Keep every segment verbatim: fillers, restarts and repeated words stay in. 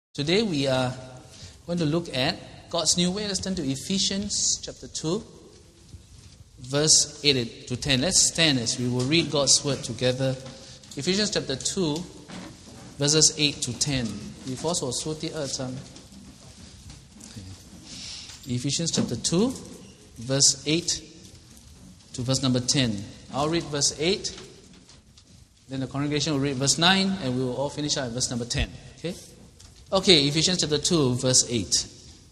Today we are going to look at God's new way. Let's turn to Ephesians chapter two, verse eight to ten. Let's stand as we will read God's word together. Ephesians chapter two, verses eight to ten. Ephesians chapter two, verse eight to verse number ten. I'll read verse eight, then the congregation will read verse nine, and we will all finish out at verse number ten. Okay? Okay, Ephesians chapter two, verse eight.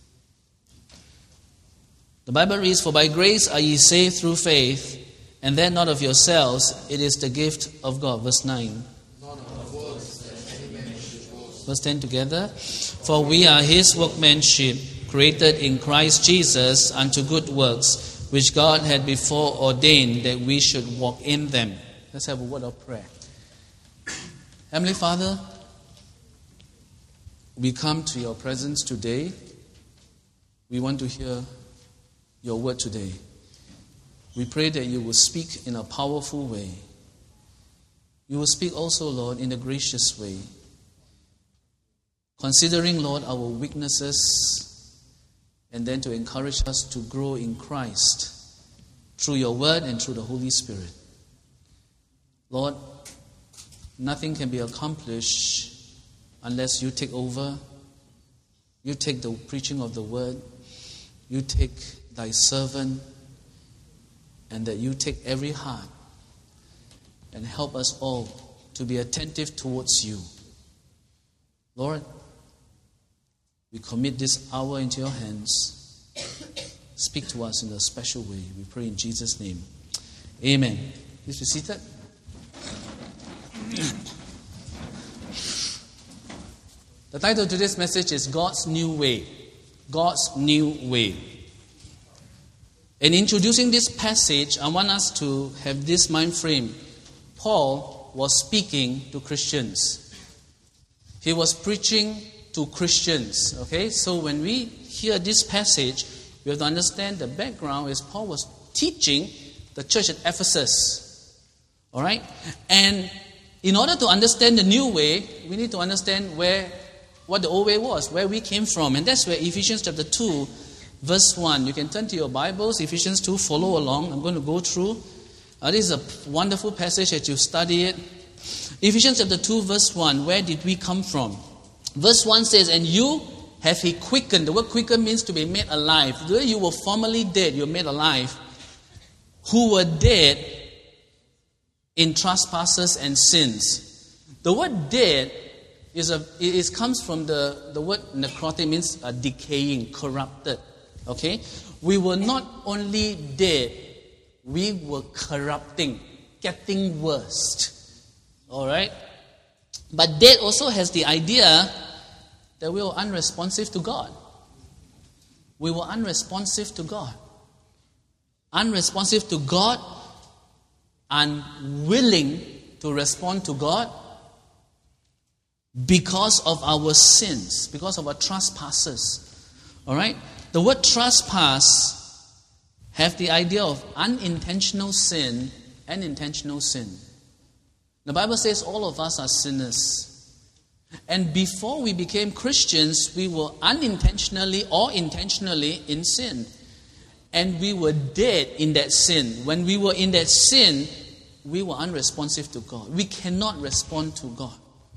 The Bible reads, "For by grace are ye saved through faith, and that not of yourselves, it is the gift of God." Verse nine. Not of works, that any man should boast. Verse ten together. "For we are his workmanship, created in Christ Jesus unto good works, which God had before ordained that we should walk in them." Let's have a word of prayer. Heavenly Father, we come to your presence today. We want to hear your word today. We pray that you will speak in a powerful way. You will speak also, Lord, in a gracious way. Considering, Lord, our weaknesses, and then to encourage us to grow in Christ through your word and through the Holy Spirit. Lord, nothing can be accomplished unless you take over, you take the preaching of the word, you take thy servant, and that you take every heart and help us all to be attentive towards you. Lord, we commit this hour into your hands. Speak to us in a special way. We pray in Jesus' name. Amen. Please be seated. The title of today's message is God's New Way. God's New Way. In introducing this passage, I want us to have this mind frame. Paul was speaking to Christians. He was preaching to Christians. Okay, so when we hear this passage, we have to understand the background is Paul was teaching the church at Ephesus. All right? And in order to understand the new way, we need to understand where what the old way was, where we came from. And that's where Ephesians chapter two, verse one. You can turn to your Bibles, Ephesians two, follow along. I'm going to go through. Uh, this is a wonderful passage as you study it. Ephesians chapter two, verse one. Where did we come from? Verse one says, "And you have he quickened." The word quicken means to be made alive. The way you were formerly dead, you're made alive. "Who were dead in trespasses and sins." The word dead is a it is, comes from the, the word necrotic, means uh, decaying, corrupted. Okay? We were not only dead, we were corrupting, getting worse. Alright? But dead also has the idea that we were unresponsive to God. We were unresponsive to God. Unresponsive to God, unwilling to respond to God because of our sins, because of our trespasses. Alright? The word trespass have the idea of unintentional sin and intentional sin. The Bible says all of us are sinners. And before we became Christians, we were unintentionally or intentionally in sin. And we were dead in that sin. When we were in that sin, we were unresponsive to God. We cannot respond to God.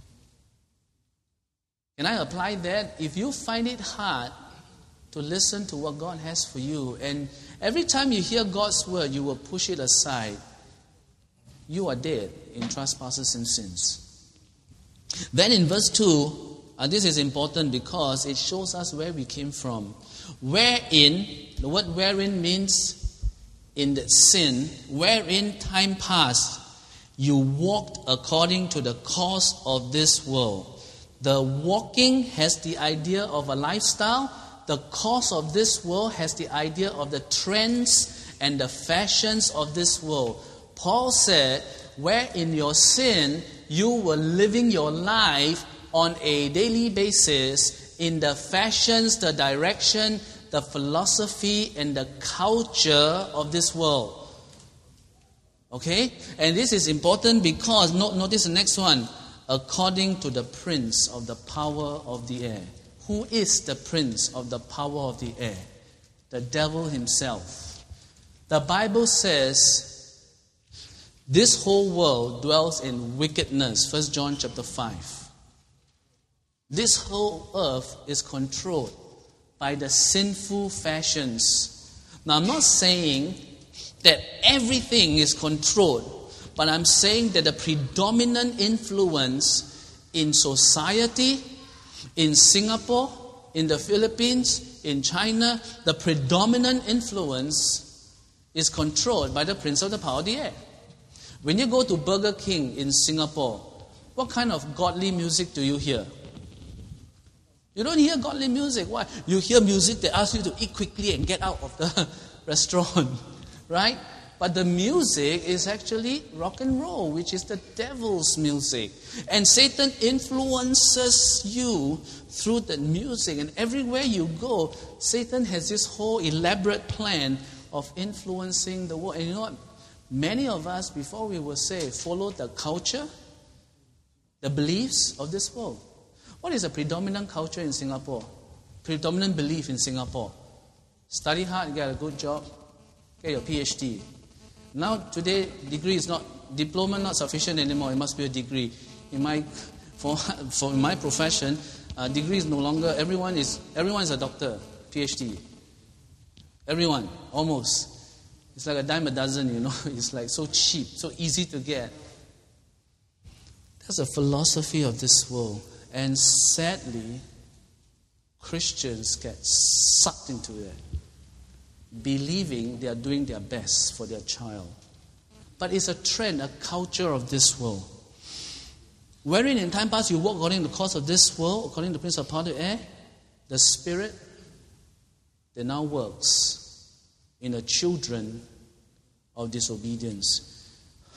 Can I apply that? If you find it hard to listen to what God has for you, and every time you hear God's word, you will push it aside, you are dead in trespasses and sins. Then in verse two, and this is important because it shows us where we came from. Wherein, the word wherein means in the sin, wherein time past you walked according to the course of this world. The walking has the idea of a lifestyle. The course of this world has the idea of the trends and the fashions of this world. Paul said, where in your sin you were living your life on a daily basis in the fashions, the direction, the philosophy, and the culture of this world. Okay? And this is important because, notice the next one. according to the prince of the power of the air. Who is the prince of the power of the air? The devil himself. The Bible says this whole world dwells in wickedness. First John chapter five. This whole earth is controlled by the sinful fashions. Now, I'm not saying that everything is controlled, but I'm saying that the predominant influence in society, in Singapore, in the Philippines, in China, the predominant influence is controlled by the prince of the power of the air. When you go to Burger King in Singapore, what kind of godly music do you hear? You don't hear godly music. Why? You hear music that asks you to eat quickly and get out of the restaurant, right? But the music is actually rock and roll, which is the devil's music. And Satan influences you through the music. And everywhere you go, Satan has this whole elaborate plan of influencing the world. And you know what? Many of us, before we were saved, followed the culture, the beliefs of this world. What is a predominant culture in Singapore? Predominant belief in Singapore? Study hard, get a good job, get your P H D. Now, today, degree is not, diploma not sufficient anymore. It must be a degree. In my, for, for my profession, uh, degree is no longer, everyone is, everyone is a doctor, P H D. Everyone, almost. It's like a dime a dozen, you know. It's like so cheap, so easy to get. That's the philosophy of this world. And sadly, Christians get sucked into it, believing they are doing their best for their child. But it's a trend, a culture of this world. Wherein in time past you walk according to the course of this world, according to the prince of power of the air, the spirit that now works in the children of disobedience.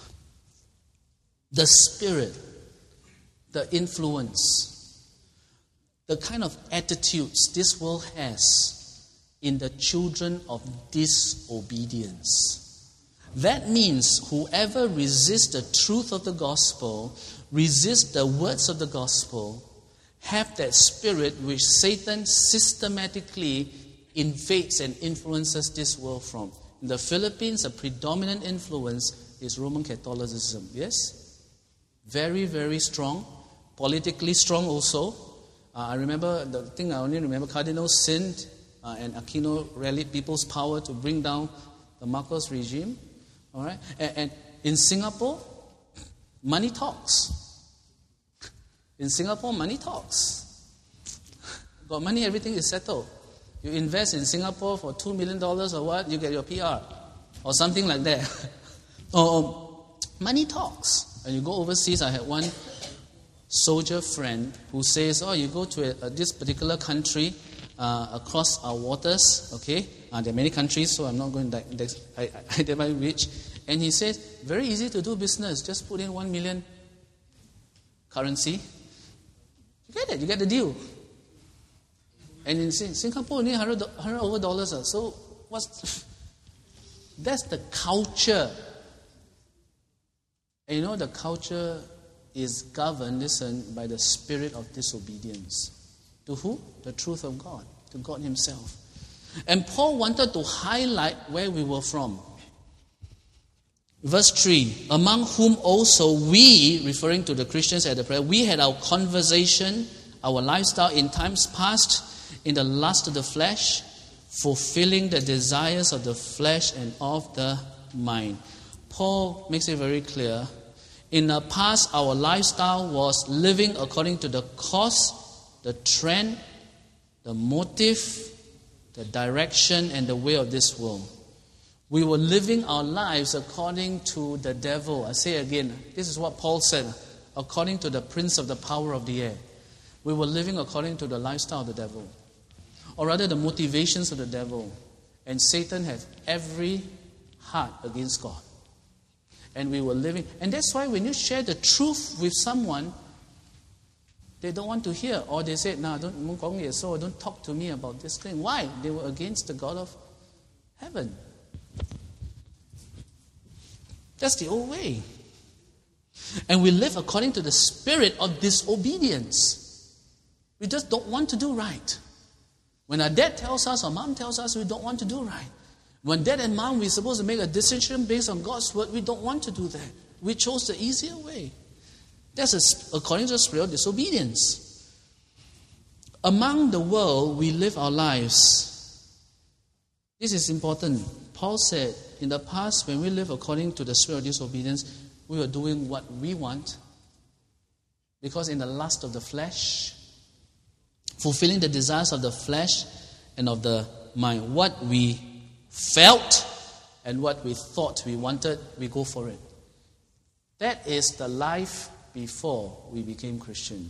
The spirit, the influence, the kind of attitudes this world has in the children of disobedience. That means whoever resists the truth of the gospel, resists the words of the gospel, have that spirit which Satan systematically invades and influences this world from. In the Philippines, a predominant influence is Roman Catholicism. Yes? Very, very strong. Politically strong also. Uh, I remember, the thing I only remember, Cardinal Sin uh, and Aquino rallied people's power to bring down the Marcos regime. All right? And, and in Singapore, money talks. In Singapore, money talks. Got money, everything is settled. You invest in Singapore for two million dollars or what, you get your P R. Or something like that. or money talks. And you go overseas, I had one soldier friend who says, oh, you go to a, a, this particular country uh, across our waters, okay? Uh, there are many countries, so I'm not going to identify which. And he says, very easy to do business. Just put in one million currency. You get it, you get the deal. And in Singapore, only one hundred, one hundred over dollars. So what's... That's the culture. And you know, the culture is governed, listen, by the spirit of disobedience. To who? The truth of God. To God himself. And Paul wanted to highlight where we were from. Verse three, among whom also we, referring to the Christians at the prayer, we had our conversation, our lifestyle in times past, in the lust of the flesh, fulfilling the desires of the flesh and of the mind. Paul makes it very clear. In the past, our lifestyle was living according to the cause, the trend, the motive, the direction, and the way of this world. We were living our lives according to the devil. I say again, this is what Paul said, according to the prince of the power of the air. We were living according to the lifestyle of the devil. Or rather, the motivations of the devil. And Satan had every heart against God. And we were living. And that's why when you share the truth with someone, they don't want to hear. Or they say, no, don't, don't talk to me about this thing. Why? They were against the God of heaven. That's the old way. And we live according to the spirit of disobedience. We just don't want to do right. When our dad tells us or mom tells us we don't want to do right. When dad and mom we're supposed to make a decision based on God's word, we don't want to do that. We chose the easier way. That's a, according to the spirit of disobedience. Among the world, we live our lives. This is important. Paul said, in the past, when we live according to the spirit of disobedience, we were doing what we want. Because in the lust of the flesh, fulfilling the desires of the flesh and of the mind, what we felt and what we thought we wanted, we go for it. That is the life before we became Christian.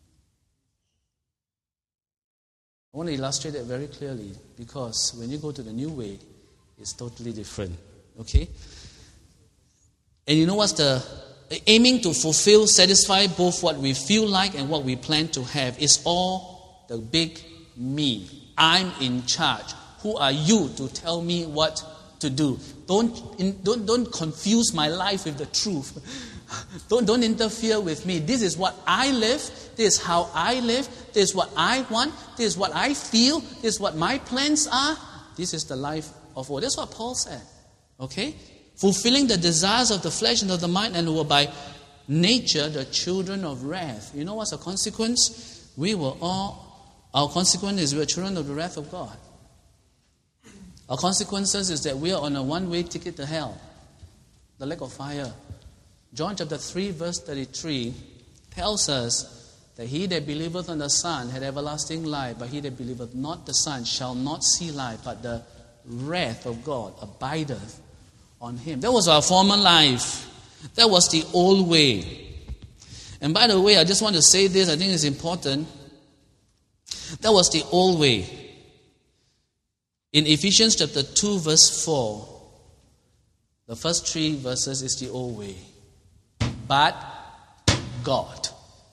I want to illustrate that very clearly because when you go to the new way, it's totally different. Okay? And you know what's the aiming to fulfill, satisfy both what we feel like and what we plan to have is all the big me. I'm in charge. Who are you to tell me what to do? Don't, in, don't, don't confuse my life with the truth. Don't, don't interfere with me. This is what I live. This is how I live. This is what I want. This is what I feel. This is what my plans are. This is the life of all. That's what Paul said. Okay? Fulfilling the desires of the flesh and of the mind, and were by nature the children of wrath. You know what's the consequence? We were all, our consequence is we are children of the wrath of God. Our consequences is that we are on a one-way ticket to hell. The lake of fire. John chapter three verse thirty-three tells us that he that believeth on the Son had everlasting life, but he that believeth not the Son shall not see life, but the wrath of God abideth on him. That was our former life. That was the old way. And by the way, I just want to say this, I think it's important. That was the old way. In Ephesians chapter two verse four, the first three verses is the old way. But God.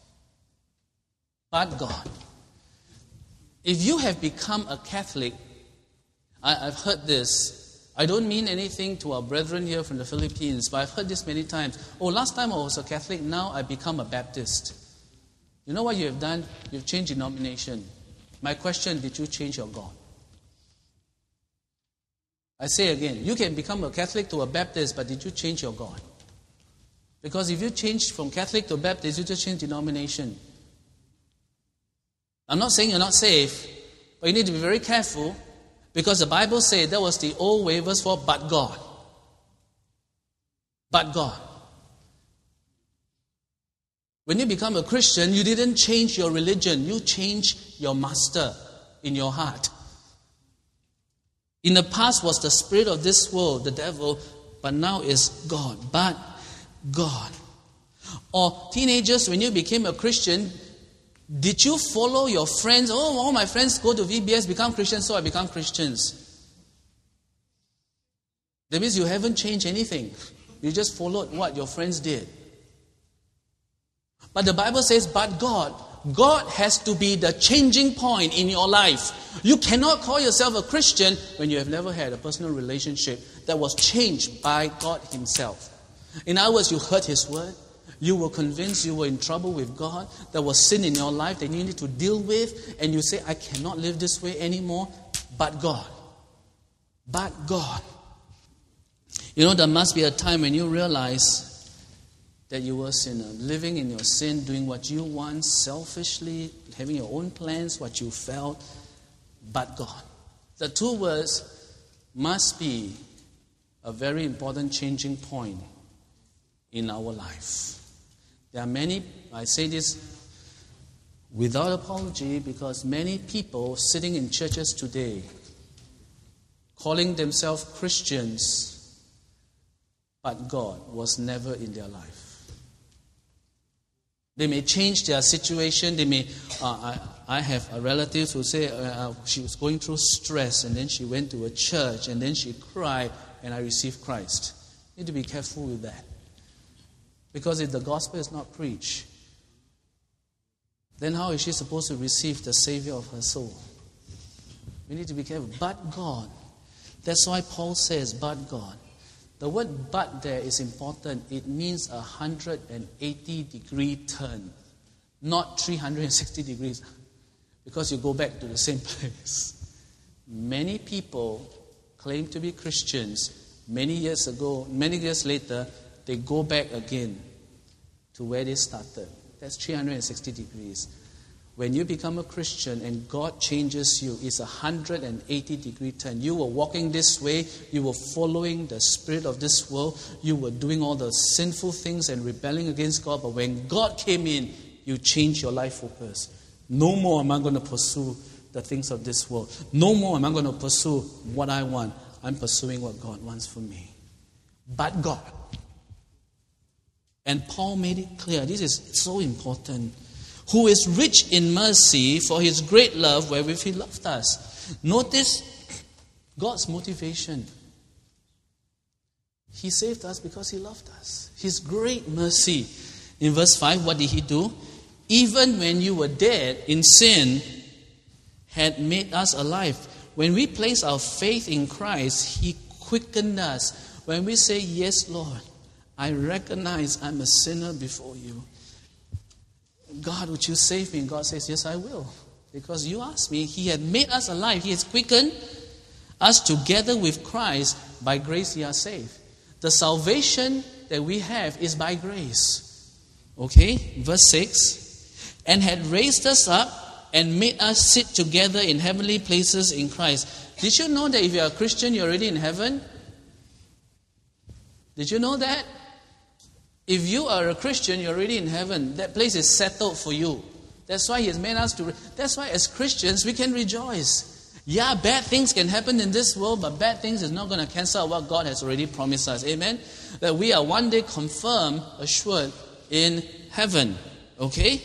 But God. If you have become a Catholic, I, I've heard this. I don't mean anything to our brethren here from the Philippines, but I've heard this many times. Oh, last time I was a Catholic, now I become a Baptist. You know what you have done? You've changed denomination. My question, did you change your God? I say again, you can become a Catholic to a Baptist, but did you change your God? Because if you change from Catholic to Baptist, you just change denomination. I'm not saying you're not safe, but you need to be very careful because the Bible says that was the old way, verse four, but God. But God. When you become a Christian, you didn't change your religion, you changed your master in your heart. In the past was the spirit of this world, the devil, but now is God. But God. Or teenagers, when you became a Christian, did you follow your friends? Oh, all my friends go to V B S, become Christians, so I become Christians. That means you haven't changed anything. You just followed what your friends did. But the Bible says, but God. God has to be the changing point in your life. You cannot call yourself a Christian when you have never had a personal relationship that was changed by God Himself. In other words, you heard His word. You were convinced you were in trouble with God. There was sin in your life that you needed to deal with. And you say, I cannot live this way anymore. But God. But God. You know, there must be a time when you realize that you were a sinner, living in your sin, doing what you want, selfishly, having your own plans, what you felt, but God. The two words must be a very important changing point in our life. There are many, I say this without apology, because many people sitting in churches today, calling themselves Christians, but God was never in their life. They may change their situation. They may. Uh, I, I have a relative who say uh, she was going through stress, and then she went to a church, and then she cried, and I received Christ. You need to be careful with that, because if the gospel is not preached, then how is she supposed to receive the Savior of her soul? We need to be careful. But God. That's why Paul says, but God. The word but there is important. It means a one hundred eighty degree turn, not three hundred sixty degrees, because you go back to the same place. Many people claim to be Christians. Many years ago, many years later, they go back again to where they started. That's three hundred sixty degrees. When you become a Christian and God changes you, it's a one hundred eighty degree turn. You were walking this way, you were following the spirit of this world, you were doing all the sinful things and rebelling against God, but when God came in, you changed your life focus. No more am I going to pursue the things of this world. No more am I going to pursue what I want. I'm pursuing what God wants for me. But God. And Paul made it clear. This is so important. Who is rich in mercy for his great love wherewith he loved us. Notice God's motivation. He saved us because he loved us. His great mercy. In verse five, what did he do? Even when you were dead in sin, had made us alive. When we place our faith in Christ, he quickened us. When we say, yes, Lord, I recognize I'm a sinner before you. God, would you save me? And God says, yes, I will. Because you asked me. He had made us alive. He has quickened us together with Christ. By grace, ye are saved. The salvation that we have is by grace. Okay, verse six. And had raised us up and made us sit together in heavenly places in Christ. Did you know that if you're a Christian, you're already in heaven? Did you know that? If you are a Christian, you're already in heaven. That place is settled for you. That's why He has made us to... Re- That's why as Christians, we can rejoice. Yeah, bad things can happen in this world, but bad things is not going to cancel out what God has already promised us. Amen? That we are one day confirmed, assured in heaven. Okay?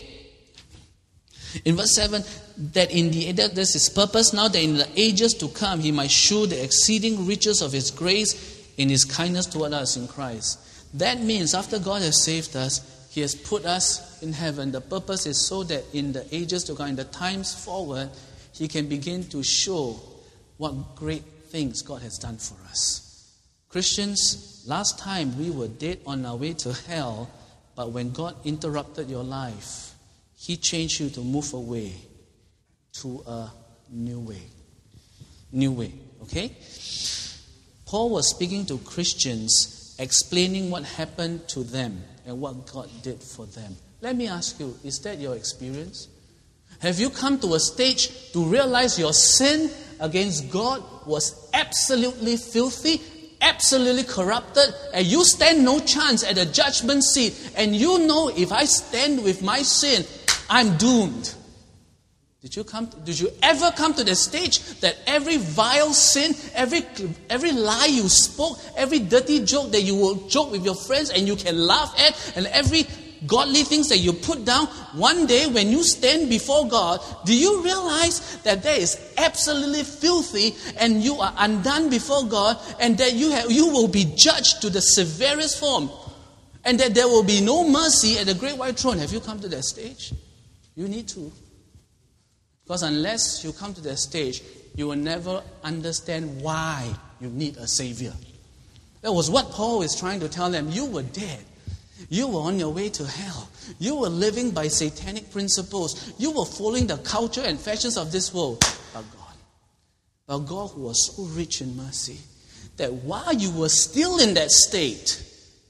In verse seven, that in the that this is purpose now that in the ages to come He might show the exceeding riches of His grace in His kindness toward us in Christ. That means after God has saved us, He has put us in heaven. The purpose is so that in the ages to come, in the times forward, He can begin to show what great things God has done for us. Christians, last time we were dead on our way to hell, but when God interrupted your life, He changed you to move away to a new way. New way, okay? Paul was speaking to Christians, explaining what happened to them and what God did for them. Let me ask you, is that your experience? Have you come to a stage to realize your sin against God was absolutely filthy, absolutely corrupted, and you stand no chance at the judgment seat, and you know if I stand with my sin, I'm doomed? Did you come? To, did you ever come to the stage that every vile sin, every every lie you spoke, every dirty joke that you will joke with your friends and you can laugh at, and every godly things that you put down, one day when you stand before God, do you realize that that is absolutely filthy and you are undone before God, and that you have you will be judged to the severest form, and that there will be no mercy at the great white throne? Have you come to that stage? You need to. Because unless you come to that stage, you will never understand why you need a Savior. That was what Paul is trying to tell them. You were dead. You were on your way to hell. You were living by satanic principles. You were following the culture and fashions of this world. But God, but God who was so rich in mercy, that while you were still in that state,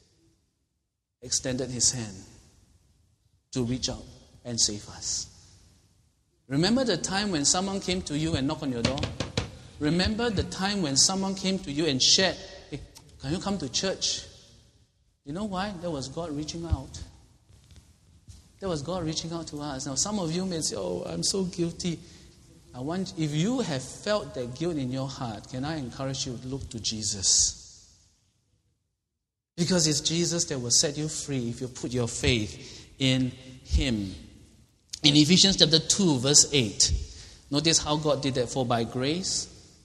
extended His hand to reach out and save us. Remember the time when someone came to you and knocked on your door? Remember the time when someone came to you and shared, hey, can you come to church? You know why? That was God reaching out. That was God reaching out to us. Now some of you may say, oh, I'm so guilty. I want, if you have felt that guilt in your heart, can I encourage you to look to Jesus? Because it's Jesus that will set you free if you put your faith in Him. In Ephesians chapter two, verse eight, notice how God did that. For by grace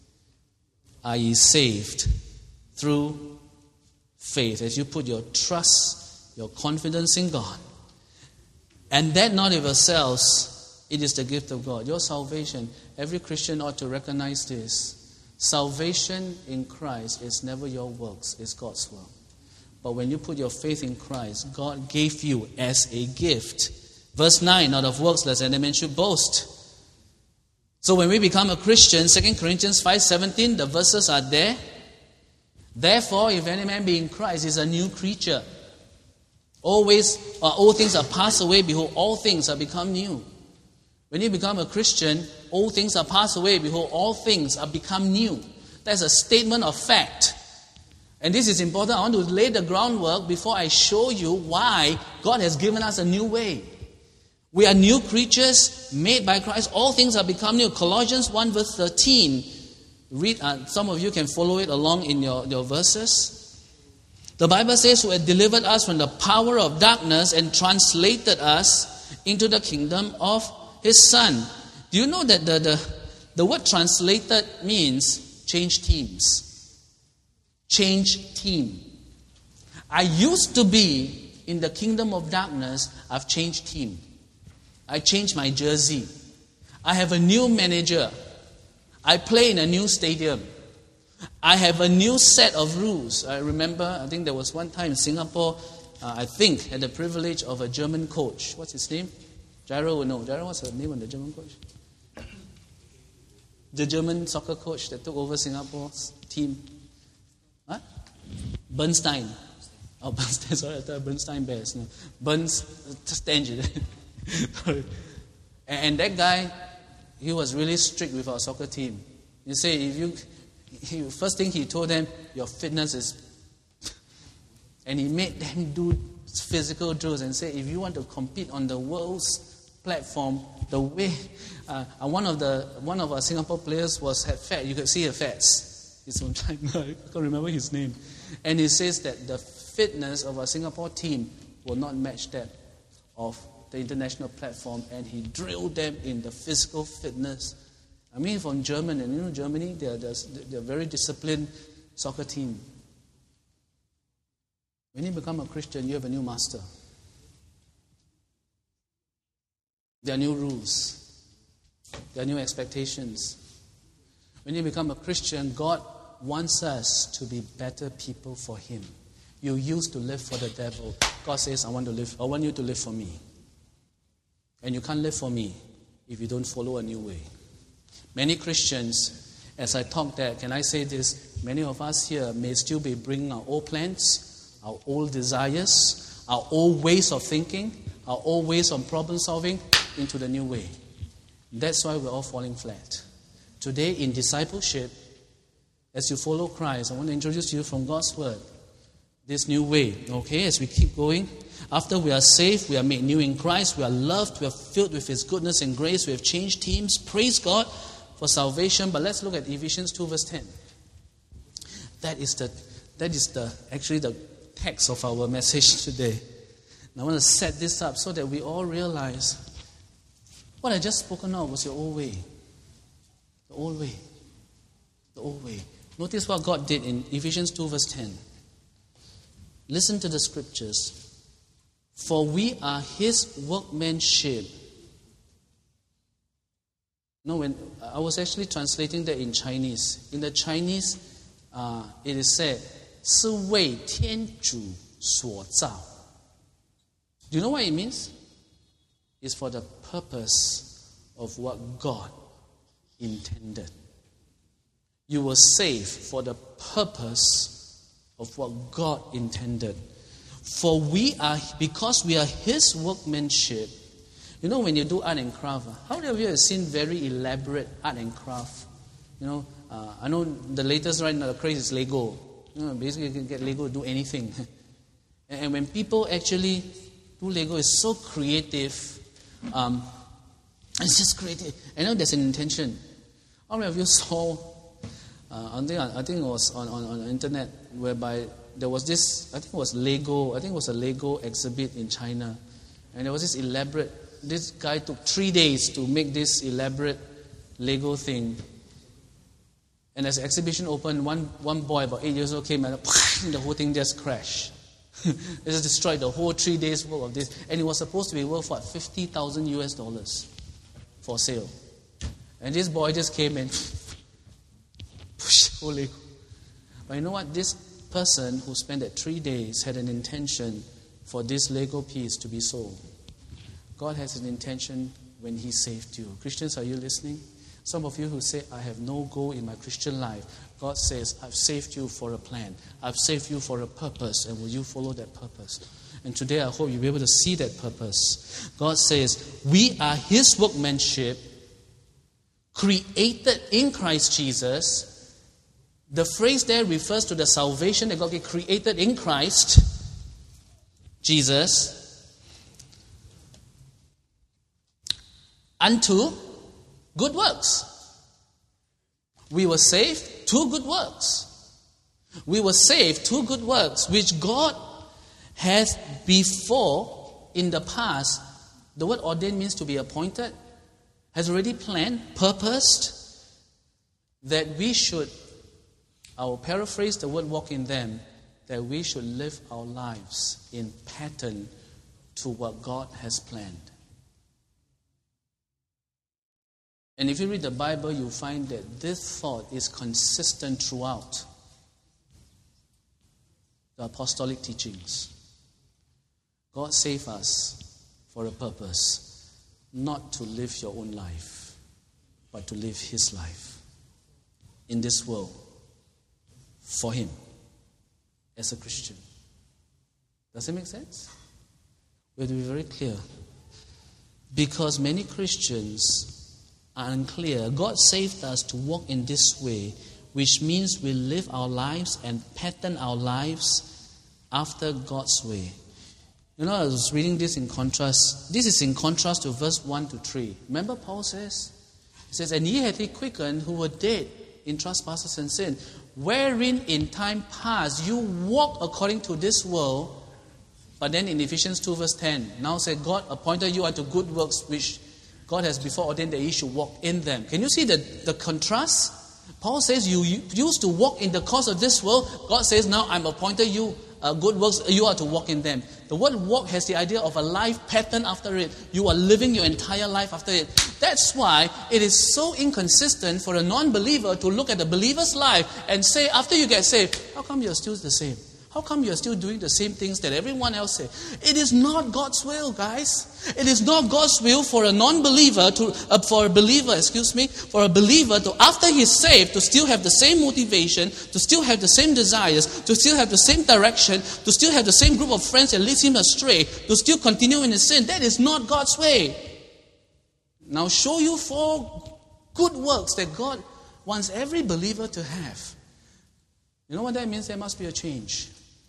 are ye saved through faith. As you put your trust, your confidence in God. And that not of yourselves, it is the gift of God. Your salvation, every Christian ought to recognize this. Salvation in Christ is never your works, it's God's work. But when you put your faith in Christ, God gave you as a gift. Verse nine, not of works, lest any man should boast. So when we become a Christian, Second Corinthians five seventeen, the verses are there. Therefore, if any man be in Christ, he is a new creature. Always, uh, all things are passed away. Behold, all things are become new. When you become a Christian, all things are passed away. Behold, all things are become new. That's a statement of fact. And this is important. I want to lay the groundwork before I show you why God has given us a new way. We are new creatures made by Christ. All things are become new. Colossians one verse thirteen. Read. Uh, some of you can follow it along in your, your verses. The Bible says, who had delivered us from the power of darkness and translated us into the kingdom of His Son. Do you know that the, the, the word translated means change teams? Change team. I used to be in the kingdom of darkness. I've changed team. I changed my jersey. I have a new manager. I play in a new stadium. I have a new set of rules. I remember, I think there was one time in Singapore, uh, I think, had the privilege of a German coach. What's his name? Jairo will know. Jairo, what's the name of the German coach? The German soccer coach that took over Singapore's team. What? Bernstein. Oh, Bernstein, sorry, I thought Bernstein Bears. No. Bernstein. And that guy, he was really strict with our soccer team. You say, if you, he, first thing he told them, your fitness is, and he made them do physical drills and said, if you want to compete on the world's platform, the way, uh, and one of the one of our Singapore players was had fat. You could see her fats. He's from China. I can't remember his name. And he says that the fitness of our Singapore team will not match that of the international platform, and he drilled them in the physical fitness. I mean, from Germany, and you know Germany, they're, they're, they're a very disciplined soccer team. When you become a Christian, you have a new master. There are new rules. There are new expectations. When you become a Christian, God wants us to be better people for Him. You used to live for the devil. God says, I want to live, I want you to live for me. And you can't live for me if you don't follow a new way. Many Christians, as I talk there, can I say this? Many of us here may still be bringing our old plans, our old desires, our old ways of thinking, our old ways of problem solving into the new way. That's why we're all falling flat. Today in discipleship, as you follow Christ, I want to introduce you from God's Word this new way. Okay, as we keep going. After we are saved, we are made new in Christ, we are loved, we are filled with His goodness and grace, we have changed teams. Praise God for salvation. But let's look at Ephesians two verse ten. That is the that is the actually the text of our message today. And I want to set this up so that we all realize what I just spoken of was your old way. The old way. The old way. Notice what God did in Ephesians two verse ten. Listen to the scriptures. For we are His workmanship. No, when I was actually translating that in Chinese. In the Chinese, uh, it is said, 是为天主所造. Do you know what it means? It's for the purpose of what God intended. You were saved for the purpose of what God intended. For we are, because we are His workmanship. You know, when you do art and craft, how many of you have seen very elaborate art and craft? You know, uh, I know the latest right now, the craze is Lego. You know, basically you can get Lego to do anything. And when people actually do Lego, it's so creative. Um, it's just creative. I know there's an intention. How many of you saw, uh, I think I think it was on, on, on the internet, whereby there was this, I think it was Lego, I think it was a Lego exhibit in China. And there was this elaborate, this guy took three days to make this elaborate Lego thing. And as the exhibition opened, one, one boy about eight years old came and the whole thing just crashed. It just destroyed the whole three days worth of this. And it was supposed to be worth, what, fifty thousand U S dollars for sale. And this boy just came and whole Lego. But you know what? This person who spent that three days had an intention for this Lego piece to be sold. God has an intention when He saved you. Christians, are you listening? Some of you who say, I have no goal in my Christian life. God says, I've saved you for a plan. I've saved you for a purpose. And will you follow that purpose? And today I hope you'll be able to see that purpose. God says, we are His workmanship, created in Christ Jesus. The phrase there refers to the salvation that God created in Christ Jesus unto good works. We were saved to good works. We were saved to good works, which God has before, in the past, the word ordained means to be appointed, has already planned, purposed, that we should, I will paraphrase the word walk in them, that we should live our lives in pattern to what God has planned. And if you read the Bible, you'll find that this thought is consistent throughout the apostolic teachings. God saved us for a purpose, not to live your own life, but to live His life in this world for Him as a Christian. Does it make sense? We have to be very clear. Because many Christians are unclear. God saved us to walk in this way, which means we live our lives and pattern our lives after God's way. You know, I was reading this in contrast. This is in contrast to verse one to three. Remember Paul says? He says, and ye hath He quickened who were dead in trespasses and sin, wherein in time past you walked according to this world. But then in Ephesians two verse ten, now said, God appointed you unto good works, which God has before ordained that ye should walk in them. Can you see the, the contrast? Paul says you, you used to walk in the course of this world. God says now I'm appointed you uh, good works, you are to walk in them. The word walk has the idea of a life pattern after it. You are living your entire life after it. That's why it is so inconsistent for a non-believer to look at the believer's life and say, after you get saved, how come you're still the same? How come you're still doing the same things that everyone else says? It is not God's will, guys. It is not God's will for a non-believer to, uh, for a believer, excuse me, for a believer to, after he's saved, to still have the same motivation, to still have the same desires, to still have the same direction, to still have the same group of friends that leads him astray, to still continue in his sin. That is not God's way. Now show you four good works that God wants every believer to have. You know what that means? There must be a change.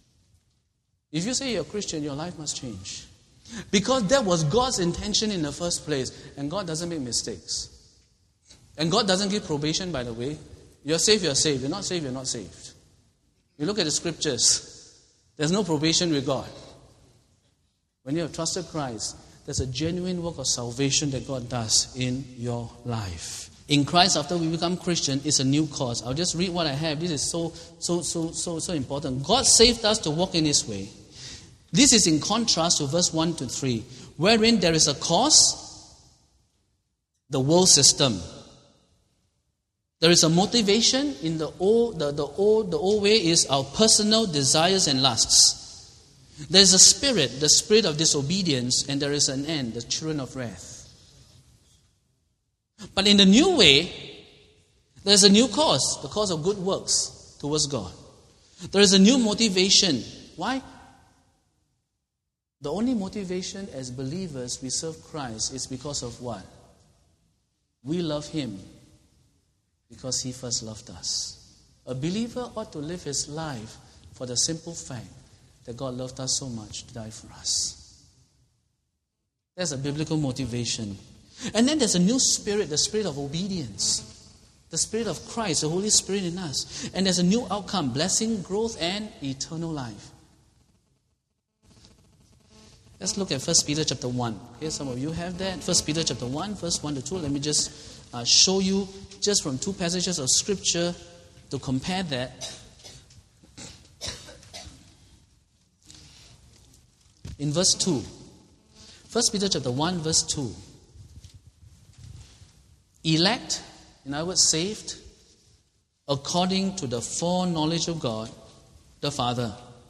If you say you're a Christian, your life must change. Because that was God's intention in the first place. And God doesn't make mistakes. And God doesn't give probation, by the way. You're saved, you're saved. You're not saved, you're not saved. You look at the scriptures. There's no probation with God. When you have trusted Christ, there's a genuine work of salvation that God does in your life. In Christ, after we become Christian, it's a new cause. I'll just read what I have. This is so, so, so, so, so important. God saved us to walk in His way. This is in contrast to verse one to three, wherein there is a cause, the world system. There is a motivation in the old, the, the old, the old way is our personal desires and lusts. There is a spirit, the spirit of disobedience, and there is an end, the children of wrath. But in the new way, there's a new cause, the cause of good works towards God. There is a new motivation. Why? The only motivation as believers we serve Christ is because of what? We love Him because He first loved us. A believer ought to live his life for the simple fact that God loved us so much to die for us. That's a biblical motivation. And then there's a new spirit, the spirit of obedience. The Spirit of Christ, the Holy Spirit in us. And there's a new outcome, blessing, growth, and eternal life. Let's look at First Peter chapter one. Okay, some of you have that. First Peter chapter one, verse one to two. Let me just uh, show you just from two passages of Scripture to compare that. In verse two. First Peter chapter one, verse two. Elect, in other words, saved, according to the foreknowledge of God, the Father.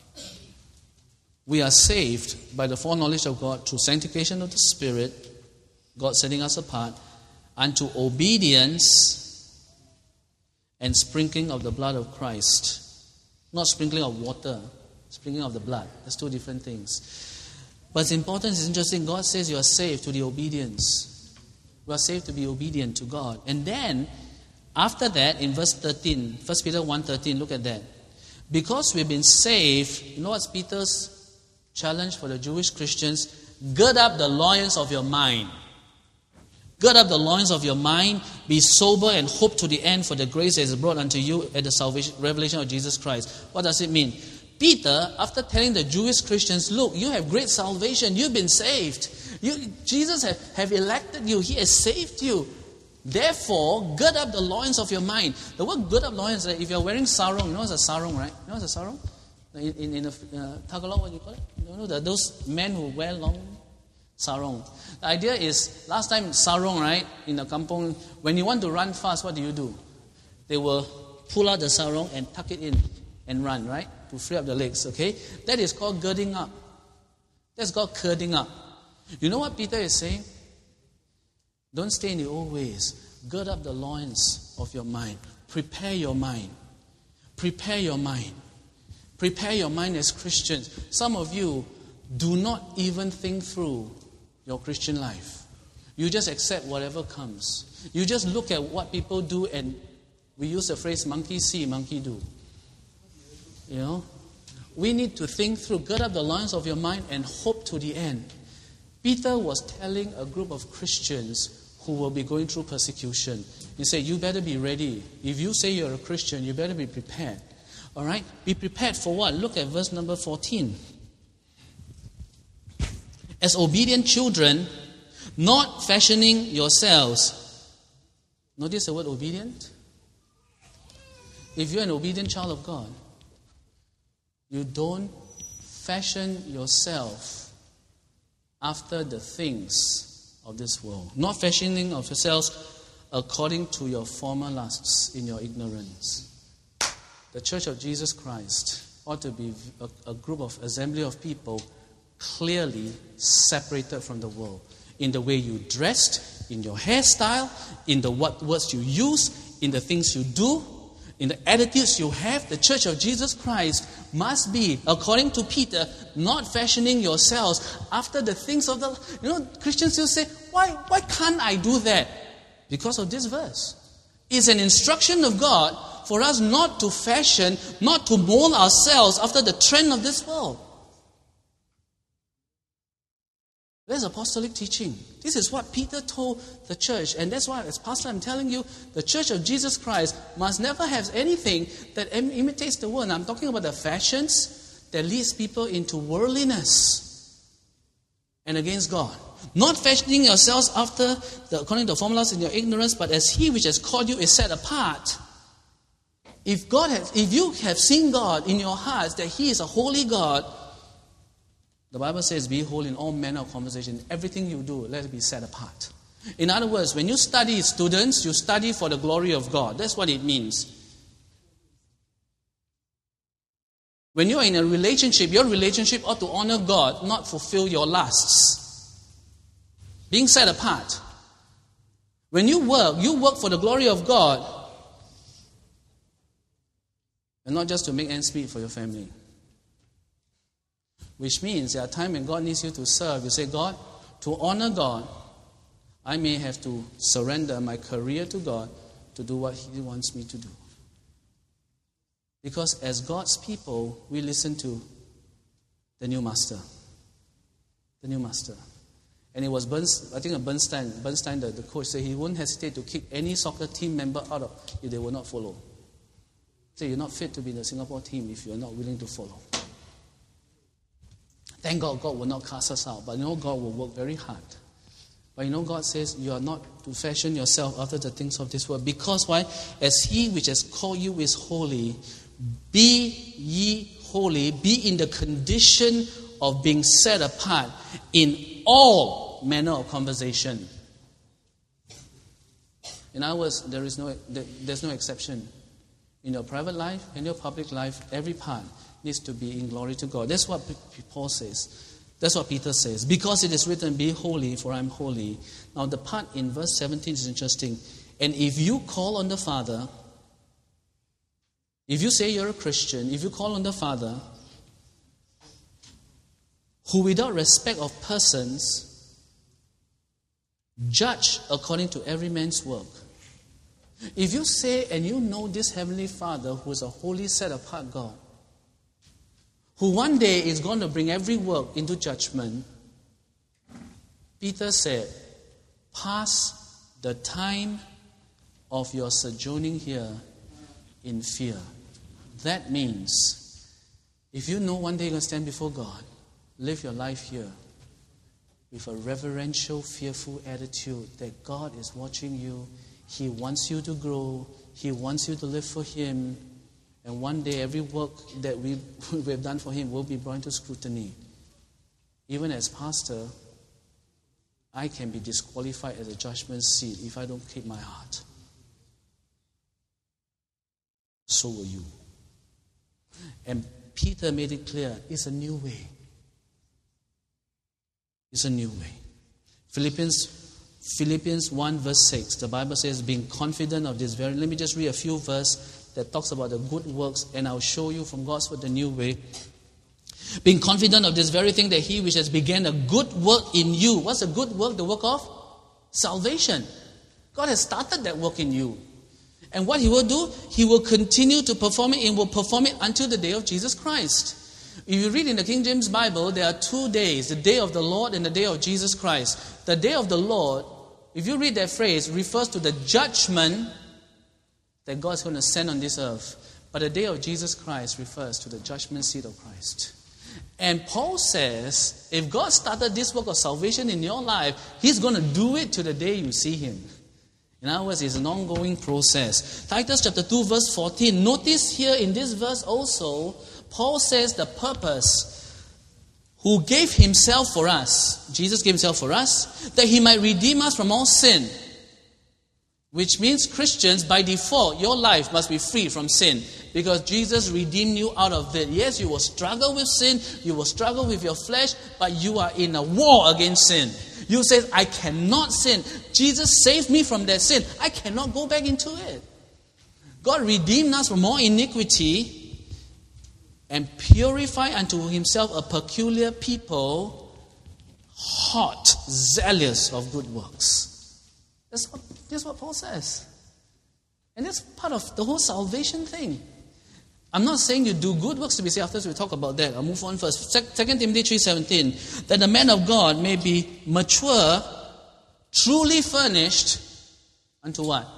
We are saved by the foreknowledge of God through sanctification of the Spirit, God setting us apart, unto obedience and sprinkling of the blood of Christ. Not sprinkling of water, sprinkling of the blood. That's two different things. But it's important, it's interesting, God says you are saved to the obedience. We are saved to be obedient to God. And then, after that, in verse thirteen, First Peter one thirteen, look at that. Because we've been saved, you know what's Peter's challenge for the Jewish Christians? Gird up the loins of your mind. Gird up the loins of your mind, be sober and hope to the end for the grace that is brought unto you at the salvation, revelation of Jesus Christ. What does it mean? Peter, after telling the Jewish Christians, look, you have great salvation, you've been saved. You, Jesus have, have elected you, He has saved you. Therefore, gird up the loins of your mind. The word gird up loins, if you're wearing sarong, you know what's a sarong, right? You know what's a sarong? In, in, in a, uh, Tagalog, what do you call it? You know, the, those men who wear long sarong. The idea is, last time sarong, right, in the kampong, when you want to run fast, what do you do? They will pull out the sarong and tuck it in and run, right, to free up the legs, okay? That is called girding up. That's called girding up. You know what Peter is saying? Don't stay in the old ways. Gird up the loins of your mind. Prepare your mind. Prepare your mind. Prepare your mind as Christians. Some of you do not even think through your Christian life. You just accept whatever comes. You just look at what people do, and we use the phrase monkey see, monkey do. You know? We need to think through, gird up the loins of your mind and hope to the end. Peter was telling a group of Christians who will be going through persecution. He said, you better be ready. If you say you're a Christian, you better be prepared. All right? Be prepared for what? Look at verse number fourteen. As obedient children, not fashioning yourselves. Notice the word obedient. If you're an obedient child of God, you don't fashion yourself after the things of this world. Not fashioning of yourselves according to your former lusts in your ignorance. The Church of Jesus Christ ought to be a, a group of assembly of people clearly separated from the world. In the way you dressed, in your hairstyle, in the what words you use, in the things you do, in the attitudes you have. The Church of Jesus Christ must be, according to Peter, not fashioning yourselves after the things of the... You know, Christians will say, why, why can't I do that? Because of this verse. It's an instruction of God for us not to fashion, not to mold ourselves after the trend of this world. There's apostolic teaching. This is what Peter told the church. And that's why, as pastor, I'm telling you, the Church of Jesus Christ must never have anything that imitates the world. And I'm talking about the fashions that leads people into worldliness and against God. Not fashioning yourselves after, the, according to the formulas in your ignorance, but as He which has called you is set apart. If God has, if you have seen God in your hearts, that He is a holy God, the Bible says, be holy in all manner of conversation. Everything you do, let it be set apart. In other words, when you study students, you study for the glory of God. That's what it means. When you are in a relationship, your relationship ought to honor God, not fulfill your lusts. Being set apart. When you work, you work for the glory of God, and not just to make ends meet for your family. Which means there are times when God needs you to serve. You say, God, to honor God, I may have to surrender my career to God to do what He wants me to do. Because as God's people, we listen to the new master. The new master. And it was Bernstein, I think Bernstein, Bernstein the, the coach, said he wouldn't hesitate to kick any soccer team member out of if they will not follow. Say, you're not fit to be in the Singapore team if you're not willing to follow. Thank God, God will not cast us out. But you know, God will work very hard. But you know, God says, you are not to fashion yourself after the things of this world. Because why? As He which has called you is holy, be ye holy, be in the condition of being set apart in all manner of conversation. In other words, there is no, there's no exception. In your private life, in your public life, every part needs to be in glory to God. That's what Paul says. That's what Peter says. Because it is written, be holy, for I am holy. Now the part in verse seventeen is interesting. And if you call on the Father, if you say you're a Christian, if you call on the Father, who without respect of persons, judge according to every man's work. If you say and you know this Heavenly Father who is a holy set apart God, who one day is going to bring every work into judgment, Peter said, pass the time of your sojourning here in fear. That means, if you know one day you're going to stand before God, live your life here with a reverential, fearful attitude that God is watching you. He wants you to grow. He wants you to live for Him. And one day every work that we, we have done for Him will be brought into scrutiny. Even as pastor, I can be disqualified as a judgment seat if I don't keep my heart. So will you. And Peter made it clear, it's a new way. It's a new way. Philippians Philippians one verse six, the Bible says, being confident of this very, let me just read a few verses that talks about the good works, and I'll show you from God's word the new way. Being confident of this very thing, that He which has begun a good work in you. What's a good work? The work of salvation. God has started that work in you. And what He will do, He will continue to perform it and will perform it until the day of Jesus Christ. If you read in the King James Bible, there are two days, the day of the Lord and the day of Jesus Christ. The day of the Lord, if you read that phrase, refers to the judgment that God's going to send on this earth. But the day of Jesus Christ refers to the judgment seat of Christ. And Paul says, if God started this work of salvation in your life, He's going to do it to the day you see Him. In other words, it's an ongoing process. Titus chapter two verse fourteen. Notice here in this verse also, Paul says the purpose, who gave Himself for us, Jesus gave Himself for us, that He might redeem us from all sin. Which means Christians, by default, your life must be free from sin. Because Jesus redeemed you out of it. Yes, you will struggle with sin, you will struggle with your flesh, but you are in a war against sin. You say, I cannot sin. Jesus saved me from that sin. I cannot go back into it. God redeemed us from all iniquity and purify unto Himself a peculiar people, hot, zealous of good works. That's what, that's what Paul says. And that's part of the whole salvation thing. I'm not saying you do good works to be saved. After this, we'll talk about that. I'll move on first. Second Timothy three seventeen. That the man of God may be mature, truly furnished, unto what?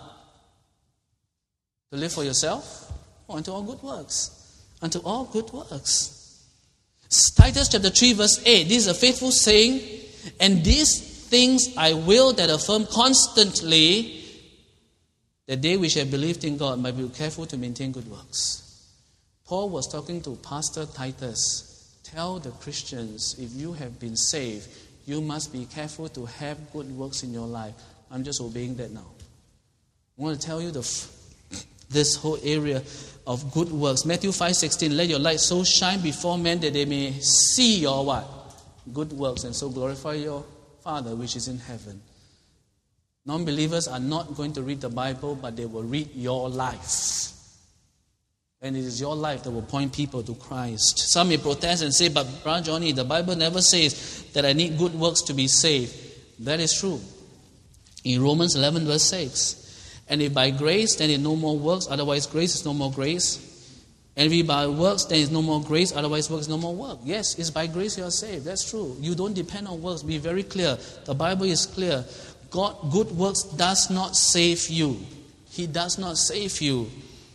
To live for yourself? Or unto all good works? Unto all good works. Titus chapter three verse eight. This is a faithful saying. And these things I will that affirm constantly, that they which have believed in God might be careful to maintain good works. Paul was talking to Pastor Titus. Tell the Christians, if you have been saved, you must be careful to have good works in your life. I'm just obeying that now. I want to tell you the this whole area of good works. Matthew five sixteen, let your light so shine before men that they may see your what? Good works, and so glorify your Father which is in heaven. Non-believers are not going to read the Bible, but they will read your life. And it is your life that will point people to Christ. Some may protest and say, but Brother Johnny, the Bible never says that I need good works to be saved. That is true. In Romans eleven verse six, and if by grace, then it no more works, otherwise grace is no more grace. And if by works, then it's no more grace, otherwise works is no more work. Yes, it's by grace you are saved. That's true. You don't depend on works. Be very clear. The Bible is clear. God, good works does not save you. He does not save you.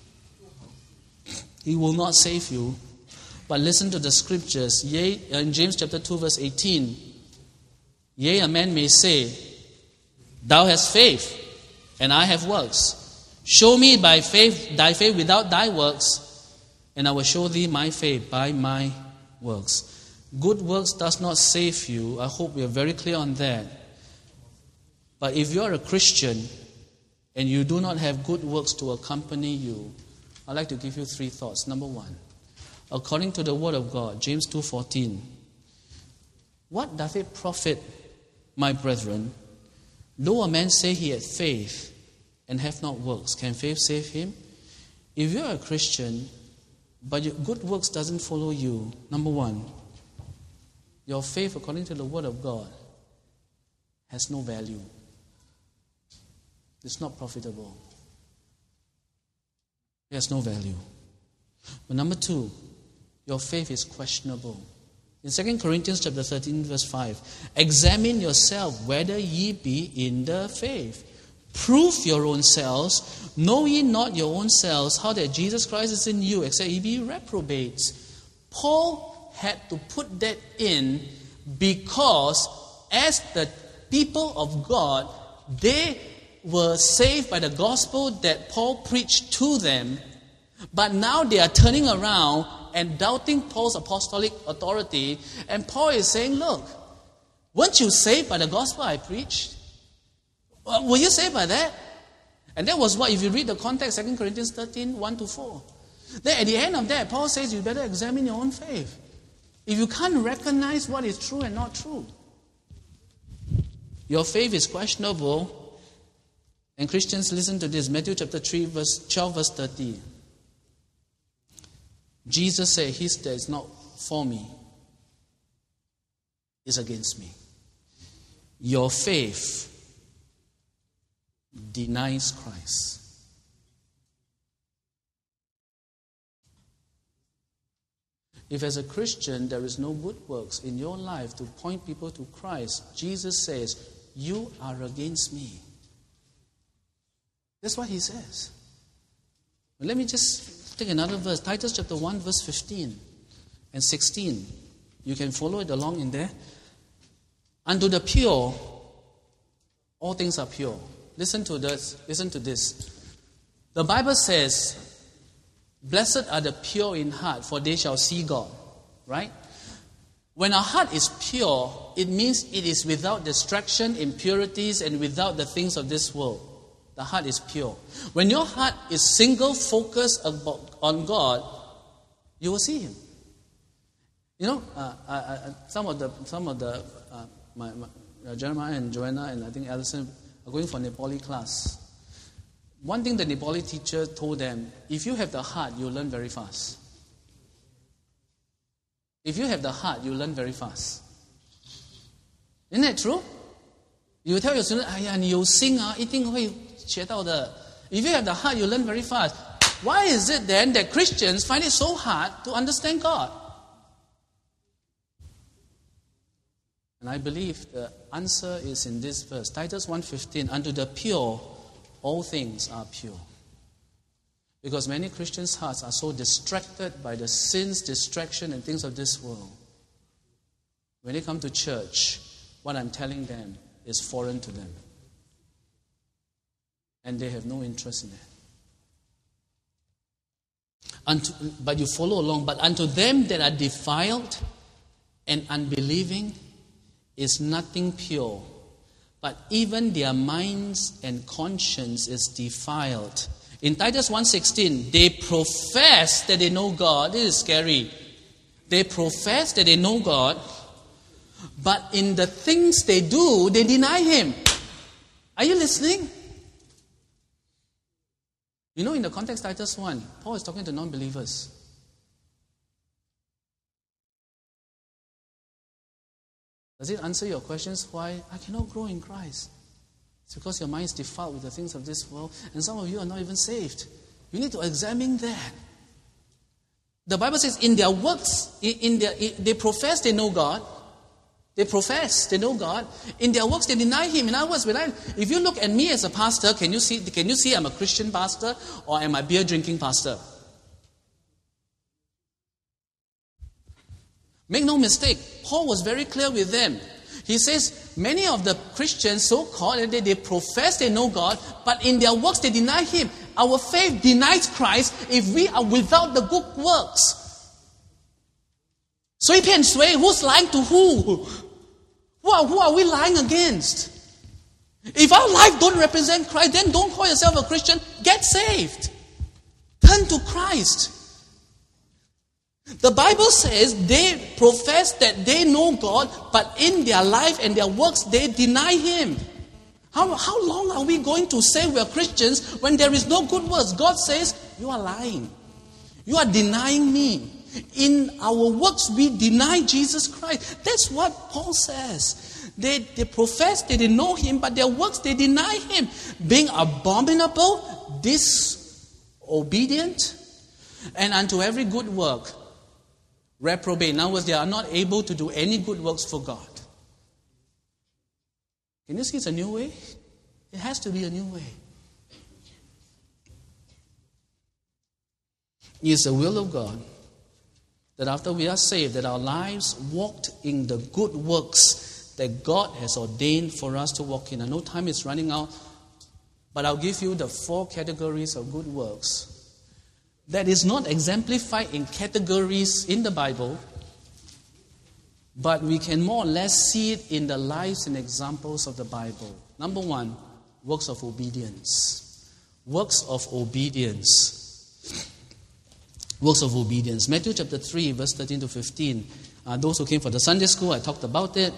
He will not save you. But listen to the scriptures. Yea, in James chapter two verse eighteen. Yea, a man may say, thou hast faith, and I have works. Show me by faith thy faith without thy works, and I will show thee my faith by my works. Good works does not save you. I hope we are very clear on that. But if you are a Christian and you do not have good works to accompany you, I'd like to give you three thoughts. Number one, according to the Word of God, James two fourteen, what doth it profit, my brethren, though a man say he hath faith and have not works? Can faith save him? If you're a Christian, but your good works doesn't follow you, number one, your faith, according to the Word of God, has no value. It's not profitable. It has no value. But number two, your faith is questionable. In Second Corinthians chapter thirteen, verse five, examine yourself whether ye be in the faith. Prove your own selves. Know ye not your own selves how that Jesus Christ is in you, except ye be reprobates. Paul had to put that in because as the people of God, they were saved by the gospel that Paul preached to them, but now they are turning around and doubting Paul's apostolic authority. And Paul is saying, look, weren't you saved by the gospel I preached? Were you saved by that? And that was what, if you read the context, Second Corinthians thirteen, one to four. Then at the end of that, Paul says you better examine your own faith. If you can't recognize what is true and not true, your faith is questionable. And Christians, listen to this. Matthew chapter three, verse twelve, verse thirty. Jesus said, he that is not for me is against me. Your faith denies Christ. If as a Christian there is no good works in your life to point people to Christ, Jesus says, you are against me. That's what he says. But let me just take another verse. Titus chapter one, verse fifteen and sixteen. You can follow it along in there. Unto the pure, all things are pure. Listen to this. Listen to this. The Bible says, blessed are the pure in heart, for they shall see God. Right? When our heart is pure, it means it is without distraction, impurities, and without the things of this world. The heart is pure. When your heart is single focused on God, you will see Him. You know, uh, uh, uh, some of the some of the uh, my, my, uh, Jeremiah and Joanna and I think Alison are going for Nepali class. One thing the Nepali teacher told them: if you have the heart, you learn very fast. If you have the heart, you learn very fast. Isn't that true? You tell your student, 哎呀，你有心啊，一定会学到的. If you have the heart, you learn very fast. Why is it then that Christians find it so hard to understand God? And I believe the answer is in this verse, Titus one fifteen, unto the pure, all things are pure. Because many Christians' hearts are so distracted by the sins, distraction, and things of this world. When they come to church, what I'm telling them is foreign to them. And they have no interest in it. Unto, but you follow along. But unto them that are defiled and unbelieving is nothing pure. But even their minds and conscience is defiled. In Titus one sixteen, they profess that they know God. This is scary. They profess that they know God, but in the things they do, they deny Him. Are you listening? You know, in the context Titus one, Paul is talking to non-believers. Does it answer your questions why I cannot grow in Christ? It's because your mind is defiled with the things of this world, and some of you are not even saved. You need to examine that. The Bible says, in their works, in their, they profess they know God. They profess they know God. In their works, they deny Him. In other words, when I, if you look at me as a pastor, can you see? Can you see I'm a Christian pastor or am I a beer drinking pastor? Make no mistake, Paul was very clear with them. He says, many of the Christians, so-called, they, they profess they know God, but in their works they deny Him. Our faith denies Christ if we are without the good works. 谁骗谁? Who's lying to who? Who are, who are we lying against? If our life don't represent Christ, then don't call yourself a Christian. Get saved. turn to Christ. The Bible says they profess that they know God, but in their life and their works, they deny Him. How, how long are we going to say we are Christians when there is no good works? God says, you are lying. You are denying me. In our works, we deny Jesus Christ. That's what Paul says. They, they profess that they know Him, but their works, they deny Him. Being abominable, disobedient, and unto every good work, reprobate. In other words, they are not able to do any good works for God. Can you see it's a new way? It has to be a new way. It is the will of God that after we are saved, that our lives walked in the good works that God has ordained for us to walk in. I know time is running out, but I'll give you the four categories of good works that is not exemplified in categories in the Bible, but we can more or less see it in the lives and examples of the Bible. Number one, works of obedience. Works of obedience. Works of obedience. Matthew chapter three, verse thirteen to fifteen. Uh, those who came for the Sunday school, I talked about it.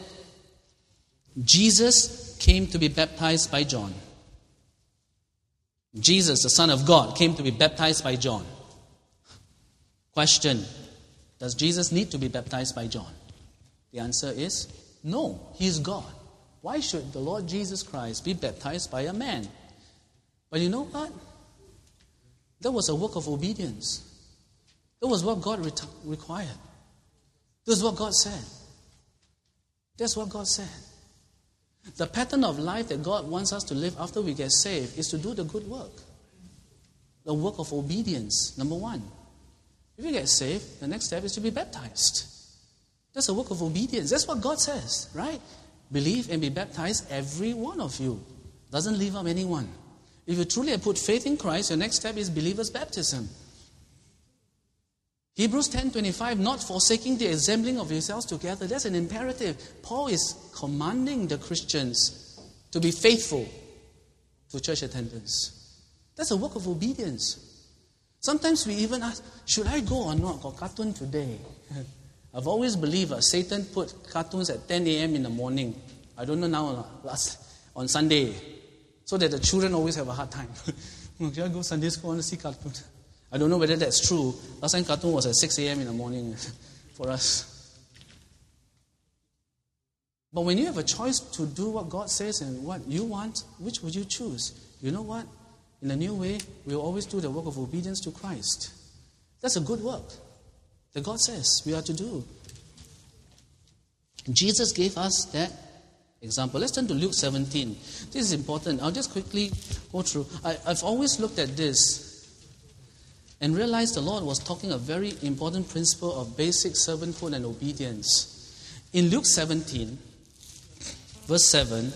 Jesus came to be baptized by John. Jesus, the Son of God, came to be baptized by John. Question, does Jesus need to be baptized by John? The answer is no, He is God. Why should the Lord Jesus Christ be baptized by a man? But you know what? That was a work of obedience. That was what God re- required. That's what God said. That's what God said. The pattern of life that God wants us to live after we get saved is to do the good work. The work of obedience, number one. If you get saved, the next step is to be baptized. That's a work of obedience. That's what God says, right? Believe and be baptized, every one of you. Doesn't leave out anyone. If you truly have put faith in Christ, your next step is believer's baptism. Hebrews ten twenty-five, not forsaking the assembling of yourselves together. That's an imperative. Paul is commanding the Christians to be faithful to church attendance. That's a work of obedience. Sometimes we even ask, should I go or not? Got cartoon today. I've always believed uh, Satan put cartoons at ten a.m. in the morning. I don't know now, last, on Sunday, so that the children always have a hard time. Should I go Sunday school? I want to see cartoons. I don't know whether that's true. Last time cartoon was at six a.m. in the morning for us. But when you have a choice to do what God says and what you want, which would you choose? You know what? In a new way, we'll always do the work of obedience to Christ. That's a good work that God says we are to do. Jesus gave us that example. Let's turn to Luke seventeen. This is important. I'll just quickly go through. I, I've always looked at this and realized the Lord was talking a very important principle of basic servanthood and obedience. In Luke seventeen, verse seven,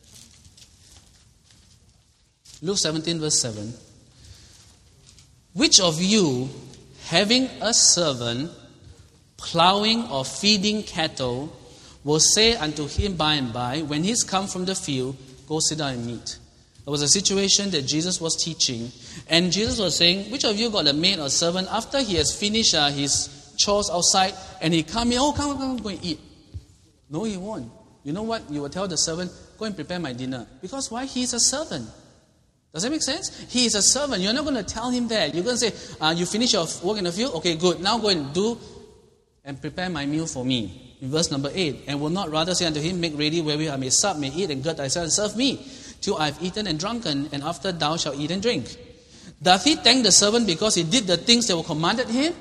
Luke seventeen, verse seven, which of you, having a servant plowing or feeding cattle, will say unto him by and by, when he's come from the field, go sit down and eat? There was a situation that Jesus was teaching, and Jesus was saying, which of you got a maid or servant after he has finished uh, his chores outside, and he come here, oh, come, come, go and eat? No, he won't. You know what? You will tell the servant, go and prepare my dinner. Because why? He's a servant. Does that make sense? He is a servant. You're not going to tell him that. You're going to say, uh, you finish your work in the field? Okay, good. Now go and do and prepare my meal for me. In verse number eight, and will not rather say unto him, make ready wherewith I may sup, may eat, and gird thyself, and serve me, till I have eaten and drunken, and after thou shalt eat and drink. Doth he thank the servant because he did the things that were commanded him?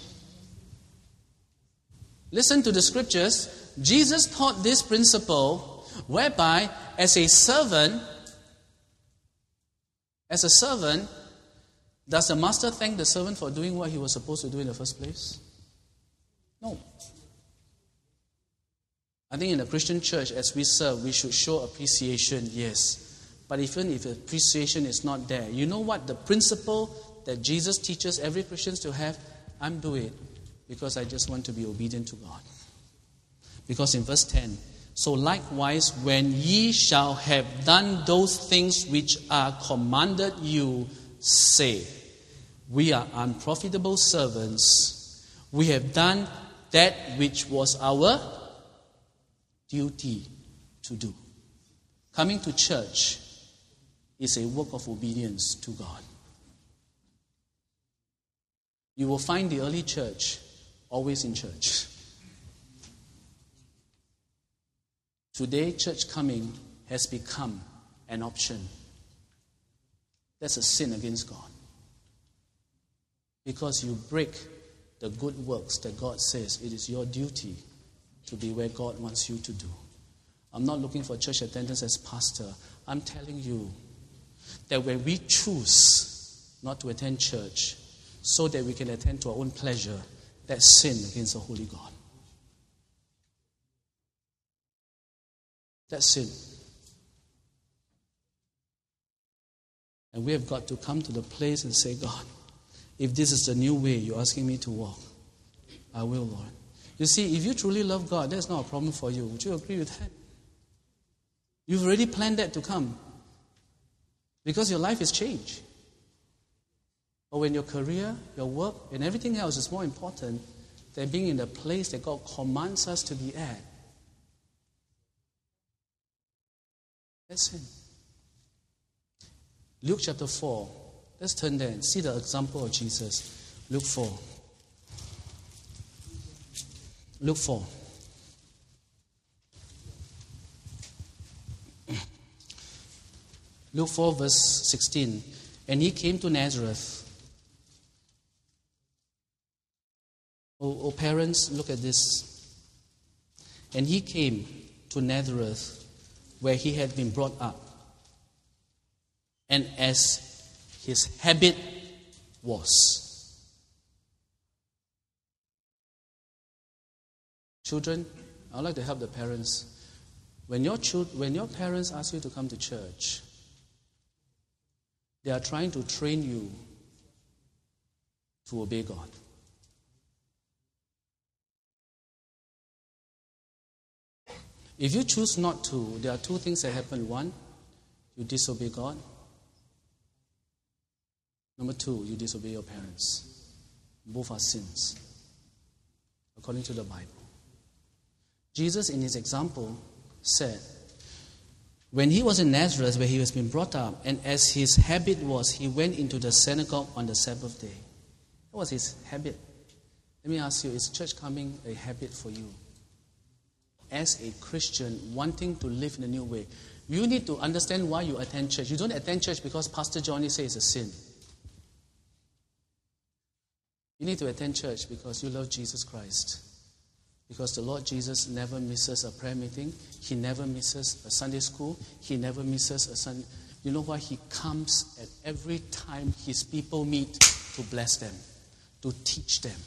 Listen to the scriptures. Jesus taught this principle whereby as a servant, as a servant, does the master thank the servant for doing what he was supposed to do in the first place? No. I think in the Christian church, as we serve, we should show appreciation, yes. But even if appreciation is not there, you know what? The principle that Jesus teaches every Christian to have, I'm doing it because I just want to be obedient to God. Because in verse ten, so likewise, when ye shall have done those things which are commanded you, say. We are unprofitable servants. We have done that which was our duty to do. Coming to church is a work of obedience to God. You will find the early church always in church. Today, church coming has become an option. That's a sin against God. Because you break the good works that God says it is your duty to be where God wants you to do. I'm not looking for church attendance as pastor. I'm telling you that when we choose not to attend church so that we can attend to our own pleasure, that's sin against the Holy God. That's sin. And we have got to come to the place and say, God, if this is the new way you're asking me to walk, I will, Lord. You see, if you truly love God, that's not a problem for you. Would you agree with that? You've already planned that to come. Because your life has changed. But when your career, your work, and everything else is more important than being in the place that God commands us to be at, that's sin. Luke chapter four. Let's turn there and see the example of Jesus. Luke four. Luke four. Luke four verse sixteen. And he came to Nazareth. Oh, oh parents, look at this. And he came to Nazareth, where he had been brought up. And as his habit was. Children, I would like to help the parents. When your children, when your parents ask you to come to church, they are trying to train you to obey God. If you choose not to, there are two things that happen. One, you disobey God. Number two, you disobey your parents. Both are sins, according to the Bible. Jesus, in his example, said, when he was in Nazareth, where he was being brought up, and as his habit was, he went into the synagogue on the Sabbath day. That was his habit. Let me ask you, is church coming a habit for you? As a Christian, wanting to live in a new way, you need to understand why you attend church. You don't attend church because Pastor Johnny says it's a sin. You need to attend church because you love Jesus Christ. Because the Lord Jesus never misses a prayer meeting. He never misses a Sunday school. He never misses a Sunday. You know why? He comes at every time his people meet to bless them, to teach them.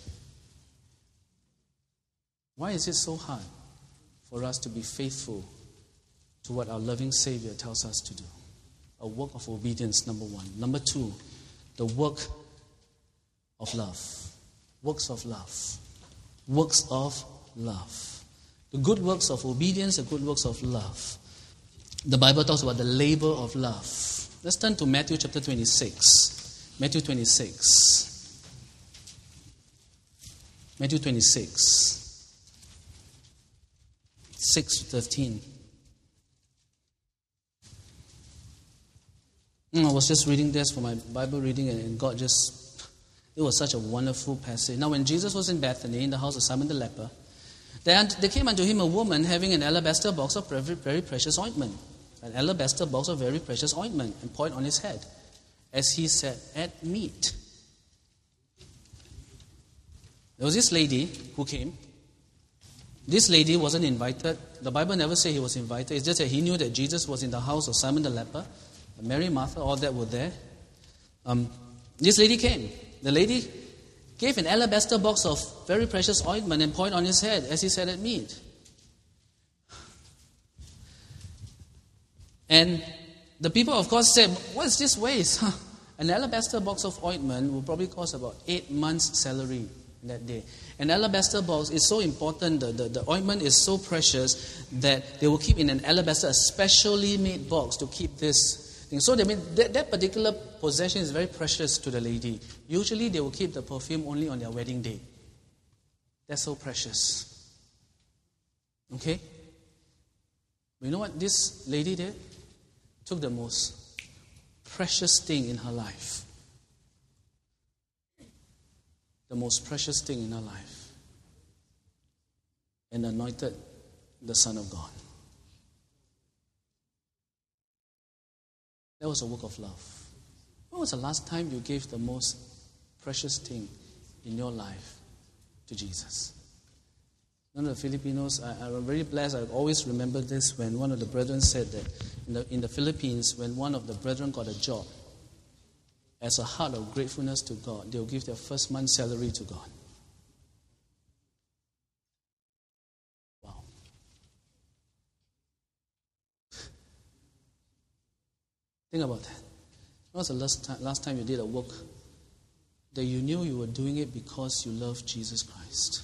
Why is it so hard for us to be faithful to what our loving Savior tells us to do? A work of obedience, number one. Number two, the work of love. Works of love. Works of love. The good works of obedience, the good works of love. The Bible talks about the labor of love. Let's turn to Matthew chapter twenty-six. Matthew twenty-six. Matthew twenty-six. six to thirteen. I was just reading this for my Bible reading, and God just... It was such a wonderful passage. Now, when Jesus was in Bethany, in the house of Simon the leper, there came unto him a woman having an alabaster box of very, very precious ointment. An alabaster box of very precious ointment, and poured on his head, as he sat at meat. There was this lady who came. This lady wasn't invited. The Bible never said he was invited. It's just that he knew that Jesus was in the house of Simon the leper. Mary, Martha, all that were there. Um, this lady came. The lady gave an alabaster box of very precious ointment and poured on his head as he sat at meat. And the people, of course, said, what's this waste? An alabaster box of ointment will probably cost about eight months' salary in that day. An alabaster box is so important, the, the, the ointment is so precious that they will keep in an alabaster, a specially made box to keep this thing. So they mean that, that particular possession is very precious to the lady. Usually they will keep the perfume only on their wedding day. That's so precious. Okay? But you know what this lady did? Took the most precious thing in her life. The most precious thing in her life. And anointed the Son of God. That was a work of love. When was the last time you gave the most precious thing in your life to Jesus? None of the Filipinos, I, I'm very blessed. I always remember this when one of the brethren said that in the, in the Philippines, when one of the brethren got a job, as a heart of gratefulness to God, they'll give their first month's salary to God. Wow. Think about that. When was the last time, last time you did a work that you knew you were doing it because you loved Jesus Christ?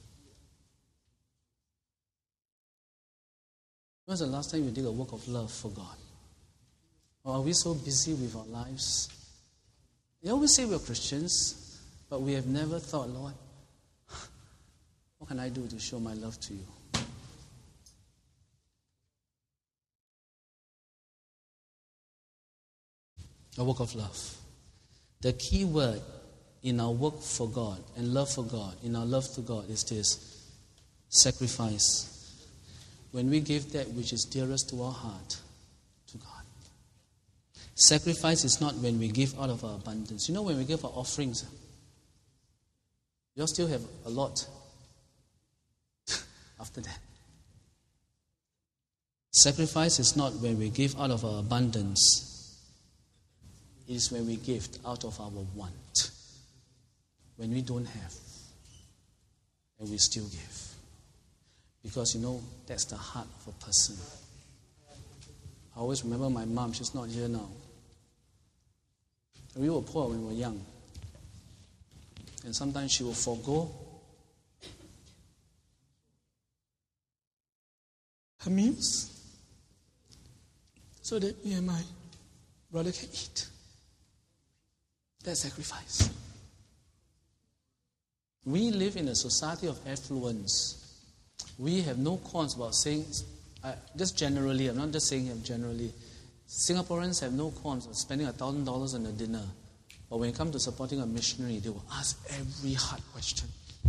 When was the last time you did a work of love for God? Or are we so busy with our lives? We always say we're Christians, but we have never thought, Lord, what can I do to show my love to you? A work of love. The key word in our work for God and love for God, in our love to God, is this: sacrifice. When we give that which is dearest to our heart to God. Sacrifice is not when we give out of our abundance. You know, when we give our offerings, you'll still have a lot after that. Sacrifice is not when we give out of our abundance. It is when we give out of our want. When we don't have, and we still give. Because, you know, that's the heart of a person. I always remember my mom. She's not here now. We were poor when we were young. And sometimes she will forego her meals so that me and my brother can eat. That's sacrifice. We live in a society of affluence. We have no qualms about saying, uh, just generally, I'm not just saying it generally, Singaporeans have no qualms of spending one thousand dollars on a dinner. But when it comes to supporting a missionary, they will ask every hard question.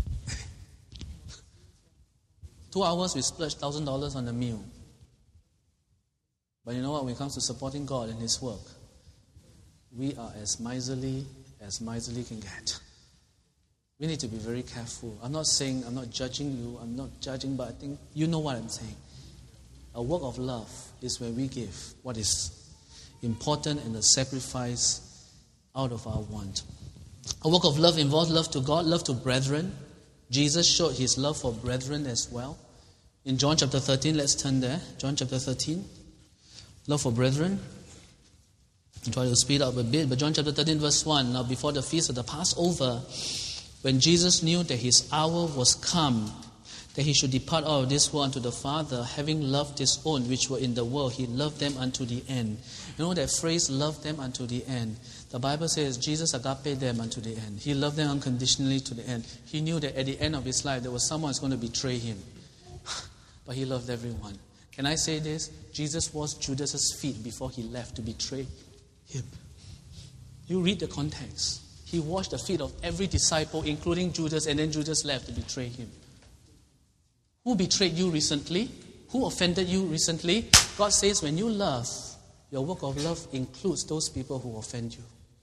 Two hours, we splurge one thousand dollars on a meal. But you know what? When it comes to supporting God and His work, we are as miserly as miserly can get. We need to be very careful. I'm not saying, I'm not judging you, I'm not judging, but I think you know what I'm saying. A work of love is where we give what is important and the sacrifice out of our want. A work of love involves love to God, love to brethren. Jesus showed His love for brethren as well. In John chapter thirteen, let's turn there. John chapter thirteen. Love for brethren. I'll try to speed up a bit, but John chapter thirteen, verse one. Now before the feast of the Passover, when Jesus knew that His hour was come, that He should depart out of this world unto the Father, having loved His own which were in the world, He loved them unto the end. You know that phrase, love them unto the end? The Bible says Jesus agape them unto the end. He loved them unconditionally to the end. He knew that at the end of His life, there was someone who's going to betray Him. But He loved everyone. Can I say this? Jesus washed Judas's feet before he left to betray Him. You read the context. He washed the feet of every disciple, including Judas, and then Judas left to betray Him. Who betrayed you recently? Who offended you recently? God says when you love, your work of love includes those people who offend you.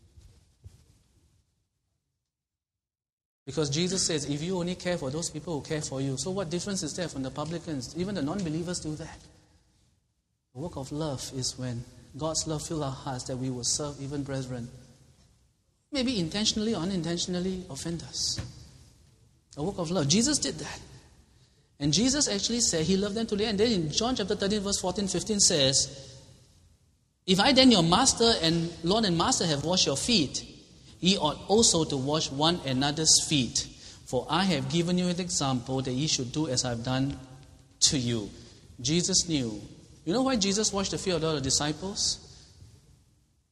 Because Jesus says, if you only care for those people who care for you, so what difference is there from the publicans? Even the non-believers do that. The work of love is when God's love fills our hearts that we will serve even brethren. Maybe intentionally or unintentionally offend us. A work of love. Jesus did that. And Jesus actually said He loved them to the end. Then in John chapter thirteen, verse fourteen, fifteen says, if I then your master and Lord and master have washed your feet, ye ought also to wash one another's feet. For I have given you an example that ye should do as I have done to you. Jesus knew. You know why Jesus washed the feet of the other disciples?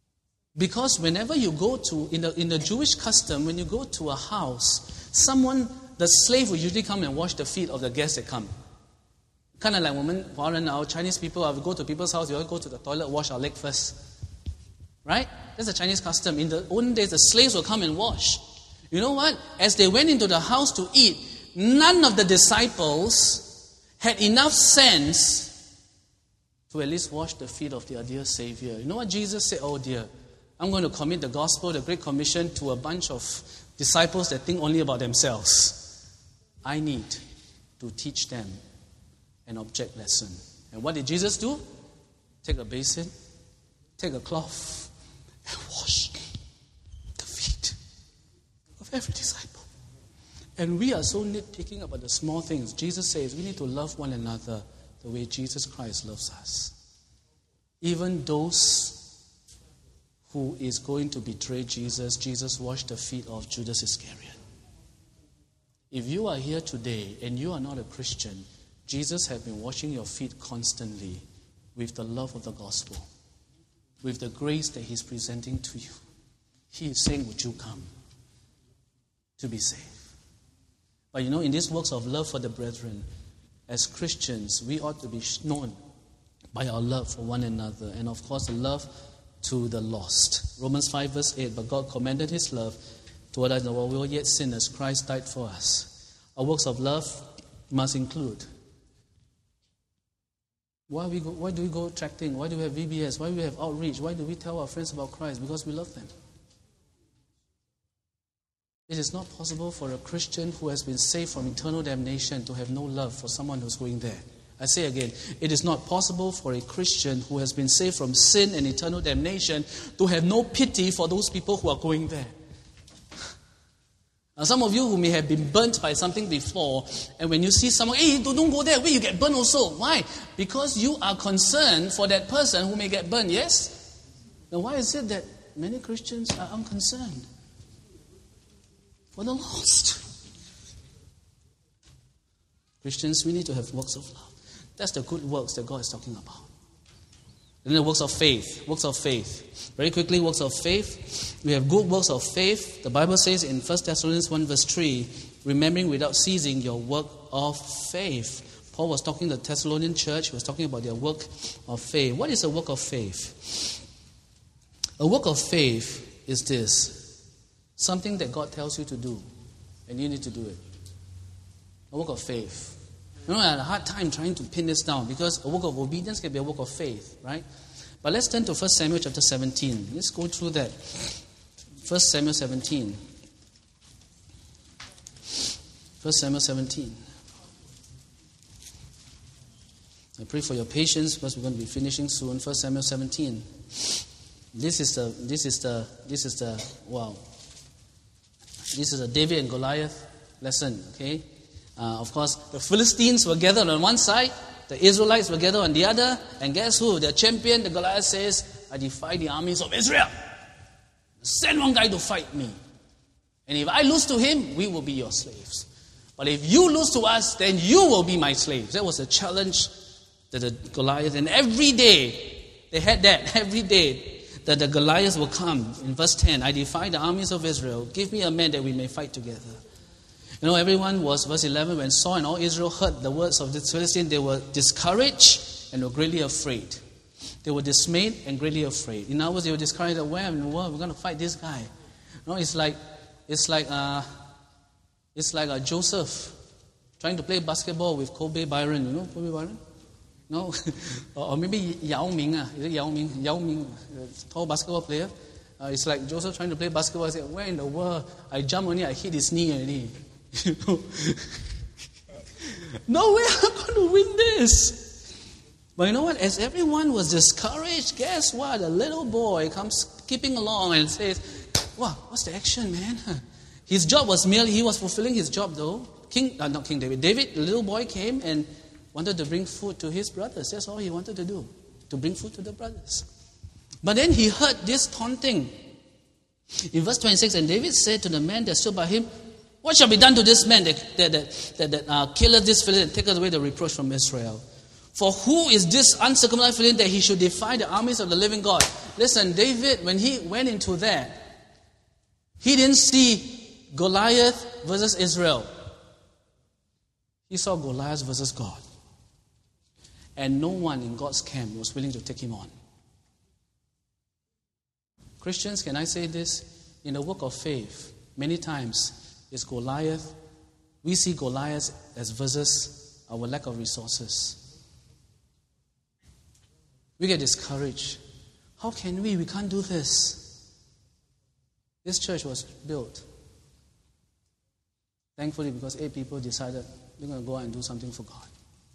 Because whenever you go to, in the, in the Jewish custom, when you go to a house, someone, the slave will usually come and wash the feet of the guests that come. Kind of like women, foreign, our Chinese people, I will go to people's house, we all go to the toilet, wash our leg first. Right? That's a Chinese custom. In the olden days, the slaves will come and wash. You know what? As they went into the house to eat, none of the disciples had enough sense to at least wash the feet of their dear Savior. You know what Jesus said? Oh dear, I'm going to commit the gospel, the Great Commission, to a bunch of disciples that think only about themselves. I need to teach them an object lesson. And what did Jesus do? Take a basin, take a cloth, and wash the feet of every disciple. And we are so nitpicking about the small things. Jesus says we need to love one another the way Jesus Christ loves us. Even those who is going to betray Jesus, Jesus washed the feet of Judas Iscariot. If you are here today and you are not a Christian, Jesus has been washing your feet constantly with the love of the gospel, with the grace that he's presenting to you. He is saying, would you come to be saved? But you know, in these works of love for the brethren, as Christians, we ought to be known by our love for one another. And of course, the love to the lost. Romans five verse eight, but God commended his love toward us, while we were yet sinners, Christ died for us. Our works of love must include. Why, we go, why do we go tracting? Why do we have V B S? Why do we have outreach? Why do we tell our friends about Christ? Because we love them. It is not possible for a Christian who has been saved from eternal damnation to have no love for someone who's going there. I say again, it is not possible for a Christian who has been saved from sin and eternal damnation to have no pity for those people who are going there. Now, some of you who may have been burnt by something before, and when you see someone, hey, don't go there, wait, you get burnt also. Why? Because you are concerned for that person who may get burnt, yes? Now, why is it that many Christians are unconcerned for the lost? Christians, we need to have works of love. That's the good works that God is talking about. Then the works of faith. Works of faith. Very quickly, works of faith. We have good works of faith. The Bible says in First Thessalonians one verse three, remembering without ceasing your work of faith. Paul was talking to the Thessalonian church. He was talking about their work of faith. What is a work of faith? A work of faith is this. Something that God tells you to do. And you need to do it. A work of faith. You know, I had a hard time trying to pin this down because a work of obedience can be a work of faith, right? But let's turn to First Samuel chapter seventeen. Let's go through that. First Samuel seventeen. First Samuel seventeen. I pray for your patience because we're going to be finishing soon. First Samuel seventeen. This is the, this is the, this is the, wow. This is a David and Goliath lesson, okay? Uh, of course, the Philistines were gathered on one side, the Israelites were gathered on the other, and guess who? Their champion, the Goliath, says, I defy the armies of Israel. Send one guy to fight me. And if I lose to him, we will be your slaves. But if you lose to us, then you will be my slaves. That was a challenge that the Goliath, and every day, they had that, every day, that the Goliaths will come. In verse ten, I defy the armies of Israel. Give me a man that we may fight together. You know, everyone was, verse eleven, when Saul and all Israel heard the words of the Philistines, they were discouraged and were greatly afraid. They were dismayed and greatly afraid. In other words, they were discouraged that where in the world we're going to fight this guy. You know, it's like, it's like, uh, it's like uh, Joseph trying to play basketball with Kobe Bryant. You know Kobe Bryant? No, or, or maybe Yao Ming. Uh, is it Yao Ming? Yao Ming, uh, tall basketball player. Uh, it's like Joseph trying to play basketball. I said, where in the world? I jump only, I hit his knee already. You know, no way I'm going to win this. But you know what? As everyone was discouraged, guess what? A little boy comes skipping along and says, "Wow, what's the action, man?" His job was merely, he was fulfilling his job though. King, uh, not King David. David, the little boy, came and wanted to bring food to his brothers. That's all he wanted to do, to bring food to the brothers. But then he heard this taunting. In verse twenty-six, and David said to the man that stood by him, what shall be done to this man that, that, that, that, that uh, killeth this Philistine and taketh away the reproach from Israel? For who is this uncircumcised Philistine that he should defy the armies of the living God? Listen, David, when he went into there, he didn't see Goliath versus Israel. He saw Goliath versus God. And no one in God's camp was willing to take him on. Christians, can I say this? In the work of faith, many times it's Goliath. We see Goliath as versus our lack of resources. We get discouraged. How can we? We can't do this. This church was built, thankfully, because eight people decided they're going to go out and do something for God.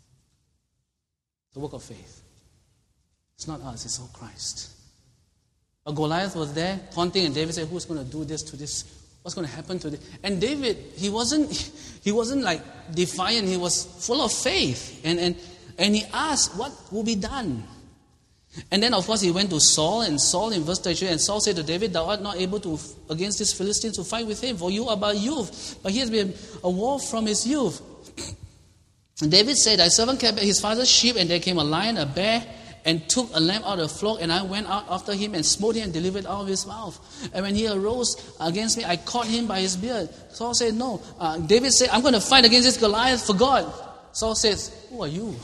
The work of faith. It's not us, it's all Christ. But Goliath was there taunting, and David said, who's going to do this to this? What's going to happen to this? And David, he wasn't he wasn't like defiant, he was full of faith. And, and, and he asked, what will be done? And then, of course, he went to Saul, and Saul in verse thirty-three, and Saul said to David, thou art not able to, against this Philistine, to fight with him, for you are but youth. But he has been a war from his youth. And David said, thy servant kept his father's sheep, and there came a lion, a bear, and took a lamb out of the flock, and I went out after him and smote him and delivered out of his mouth. And when he arose against me, I caught him by his beard. Saul said, no. Uh, David said, I'm going to fight against this Goliath for God. Saul says, who are you?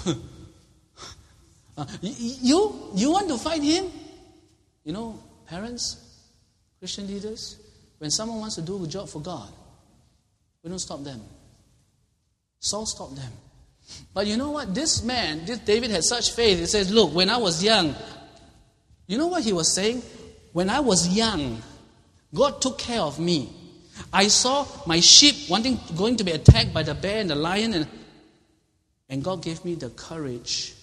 uh, you? You want to fight him? You know, parents, Christian leaders, when someone wants to do a job for God, we don't stop them. Saul stopped them. But you know what? This man, this David had such faith. He says, look, when I was young, you know what he was saying? When I was young, God took care of me. I saw my sheep wanting, going to be attacked by the bear and the lion, and, and God gave me the courage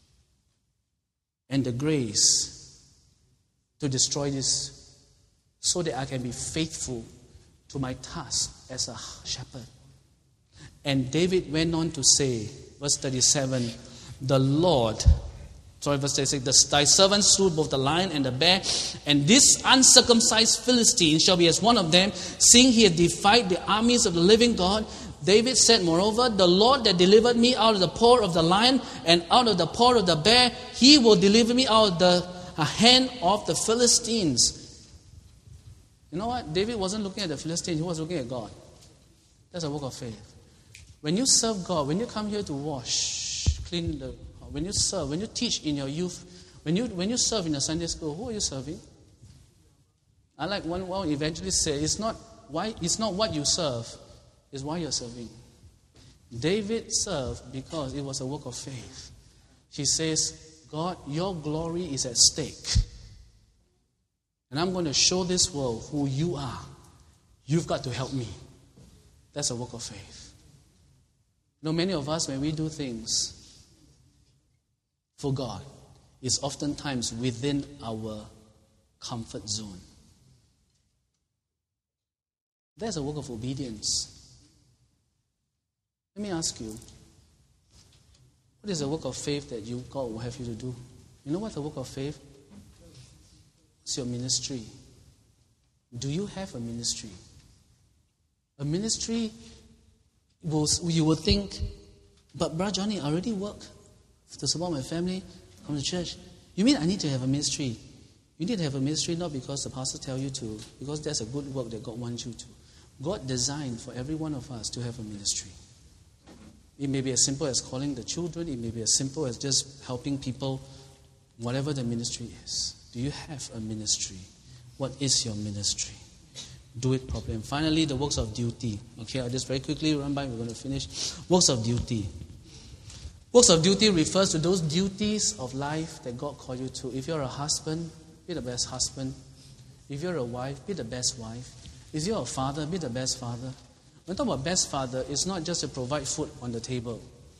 and the grace to destroy this so that I can be faithful to my task as a shepherd. And David went on to say, verse thirty-seven, the Lord, sorry, verse thirty-six, thy servant slew both the lion and the bear, and this uncircumcised Philistine shall be as one of them, seeing he had defied the armies of the living God. David said, moreover, the Lord that delivered me out of the paw of the lion and out of the paw of the bear, he will deliver me out of the hand of the Philistines. You know what? David wasn't looking at the Philistines, he was looking at God. That's a work of faith. When you serve God, when you come here to wash, clean the, when you serve, when you teach in your youth, when you when you serve in a Sunday school, who are you serving? I like one one evangelist said, it's not why it's not what you serve, it's why you're serving. David served because it was a work of faith. He says, God, your glory is at stake. And I'm going to show this world who you are. You've got to help me. That's a work of faith. You know, many of us, when we do things for God, it's oftentimes within our comfort zone. There's a work of obedience. Let me ask you, what is the work of faith that you God will have you to do? You know what the work of faith? It's your ministry. Do you have a ministry? A ministry, will, you will think, but Brother Johnny, I already work to support my family, come to church. You mean I need to have a ministry? You need to have a ministry not because the pastor tells you to, because that's a good work that God wants you to. God designed for every one of us to have a ministry. It may be as simple as calling the children. It may be as simple as just helping people, whatever the ministry is. Do you have a ministry? What is your ministry? Do it properly. And finally, the works of duty. Okay, I'll just very quickly run by. We're going to finish. Works of duty. Works of duty refers to those duties of life that God called you to. If you're a husband, be the best husband. If you're a wife, be the best wife. If you're a father, be the best father. When I talk about best father, it's not just to provide food on the table.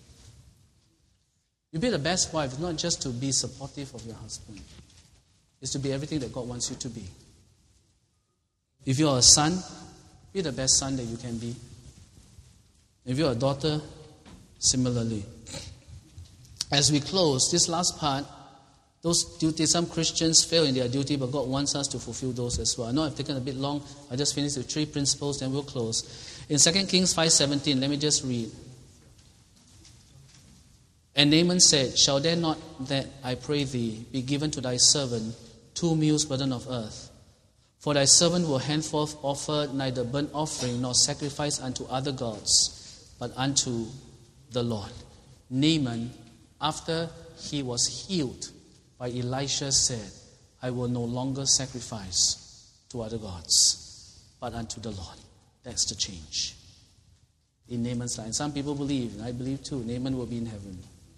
You be the best wife, it's not just to be supportive of your husband. It's to be everything that God wants you to be. If you're a son, be the best son that you can be. If you're a daughter, similarly. As we close, this last part, those duties, some Christians fail in their duty, but God wants us to fulfill those as well. I know I've taken a bit long. I'll just finish with three principles, then we'll close. In Second Kings five seventeen, let me just read. And Naaman said, Shall there not that, I pray thee, be given to thy servant two meals burden of earth? For thy servant will henceforth offer neither burnt offering nor sacrifice unto other gods, but unto the Lord. Naaman, after he was healed by Elisha, said, I will no longer sacrifice to other gods, but unto the Lord. That's the change in Naaman's life. And some people believe, and I believe too, Naaman will be in heaven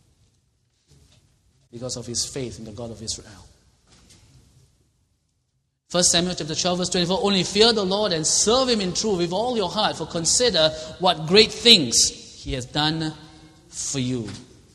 because of his faith in the God of Israel. First Samuel chapter twelve, verse twenty-four, Only fear the Lord and serve him in truth with all your heart, for consider what great things he has done for you.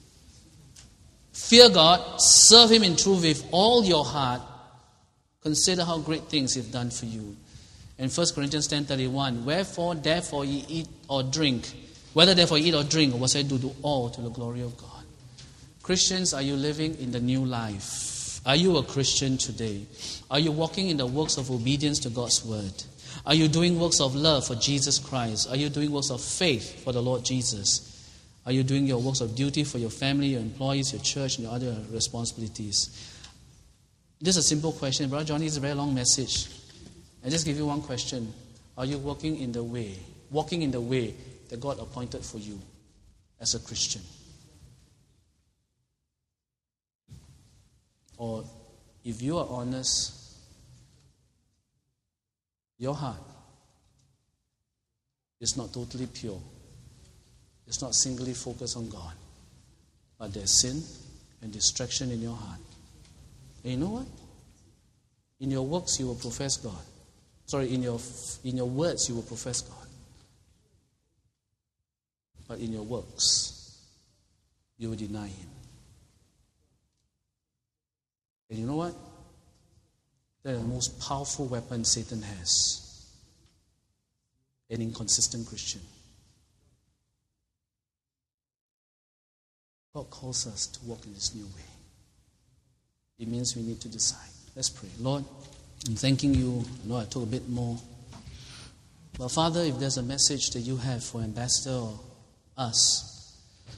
Fear God, serve him in truth with all your heart. Consider how great things he's done for you. In First Corinthians ten thirty-one, Wherefore therefore ye eat or drink, whether therefore ye eat or drink, or whatsoever do, do all to the glory of God. Christians, are you living in the new life? Are you a Christian today? Are you walking in the works of obedience to God's word? Are you doing works of love for Jesus Christ? Are you doing works of faith for the Lord Jesus? Are you doing your works of duty for your family, your employees, your church, and your other responsibilities? This is a simple question. Brother Johnny, it's a very long message. I just give you one question. Are you walking in the way, walking in the way that God appointed for you as a Christian? Or if you are honest, your heart is not totally pure. It's not singly focused on God. But there's sin and distraction in your heart. And you know what? In your works you will profess God. Sorry, in your in your words you will profess God. But in your works you will deny Him. And you know what? That is the most powerful weapon Satan has. An inconsistent Christian. God calls us to walk in this new way. It means we need to decide. Let's pray. Lord, I'm thanking you. I know I took a bit more. But Father, if there's a message that you have for Ambassador or us,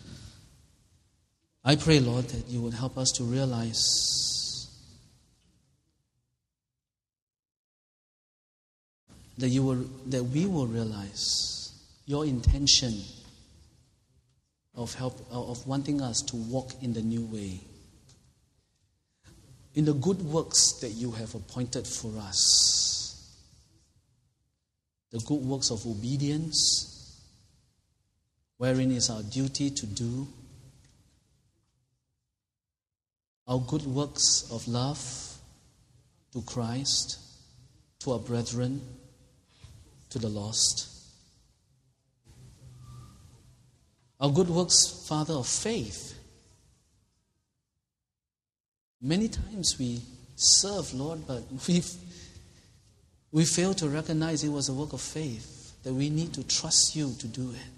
I pray, Lord, that you would help us to realize that you will, that we will realize your intention of help, of wanting us to walk in the new way, in the good works that you have appointed for us, the good works of obedience, wherein is our duty to do, our good works of love to Christ, to our brethren, to the lost. Our good works, Father, of faith. Many times we serve, Lord, but we we fail to recognize it was a work of faith, that we need to trust you to do it.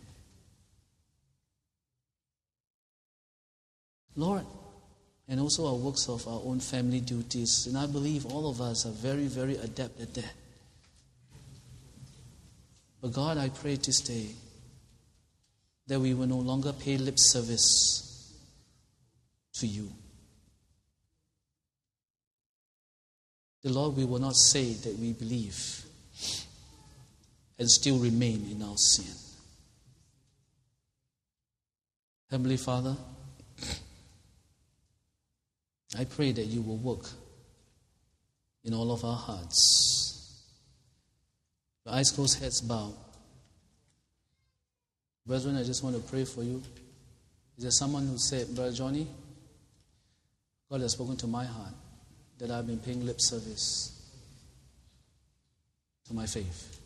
Lord, and also our works of our own family duties. And I believe all of us are very, very adept at that. But God, I pray this day that we will no longer pay lip service to you. The Lord, we will not say that we believe and still remain in our sin. Heavenly Father, I pray that you will work in all of our hearts. The eyes closed, heads bowed. Brethren, I just want to pray for you. Is there someone who said, Brother Johnny, God has spoken to my heart that I've been paying lip service to my faith.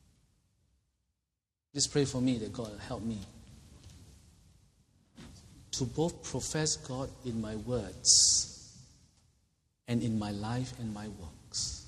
Just pray for me that God will help me to both profess God in my words and in my life and my works.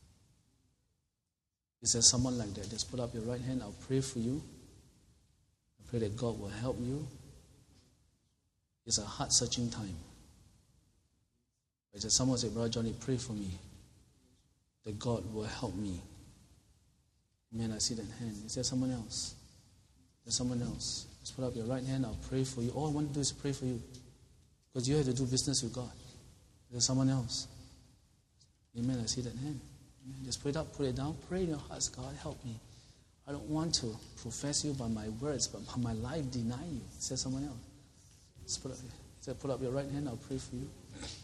Is there someone like that? Just put up your right hand. I'll pray for you. I pray that God will help you. It's a heart-searching time. Is there someone say, Brother Johnny, pray for me that God will help me? Amen. I see that hand. Is there someone else? There's someone else. Just put up your right hand. I'll pray for you. All I want to do is pray for you. Because you have to do business with God. There's someone else. Amen. I see that hand. Amen. Just put it up, put it down. Pray in your hearts. God, help me. I don't want to profess you by my words, but by my life deny you. Says someone else. Just put up, just put up your right hand. I'll pray for you.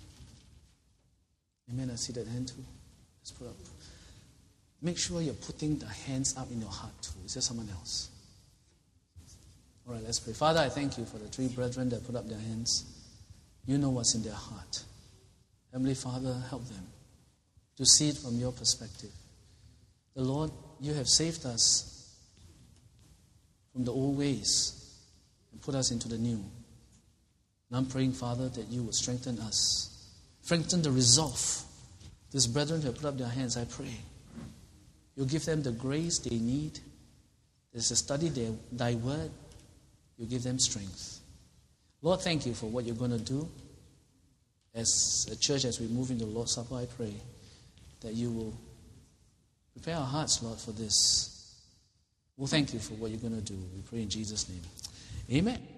Amen. I see that hand too. Just put up. Make sure you're putting the hands up in your heart too. Is there someone else? All right, let's pray. Father, I thank you for the three brethren that put up their hands. You know what's in their heart. Heavenly Father, help them to see it from your perspective. The Lord, you have saved us from the old ways and put us into the new. And I'm praying, Father, that you will strengthen us. Strengthen the resolve. These brethren who have put up their hands, I pray. You'll give them the grace they need. As they study their, thy word, you give them strength. Lord, thank you for what you're going to do. As a church, as we move into the Lord's Supper, I pray that you will prepare our hearts, Lord, for this. Well, thank you for what you're going to do. We pray in Jesus' name. Amen.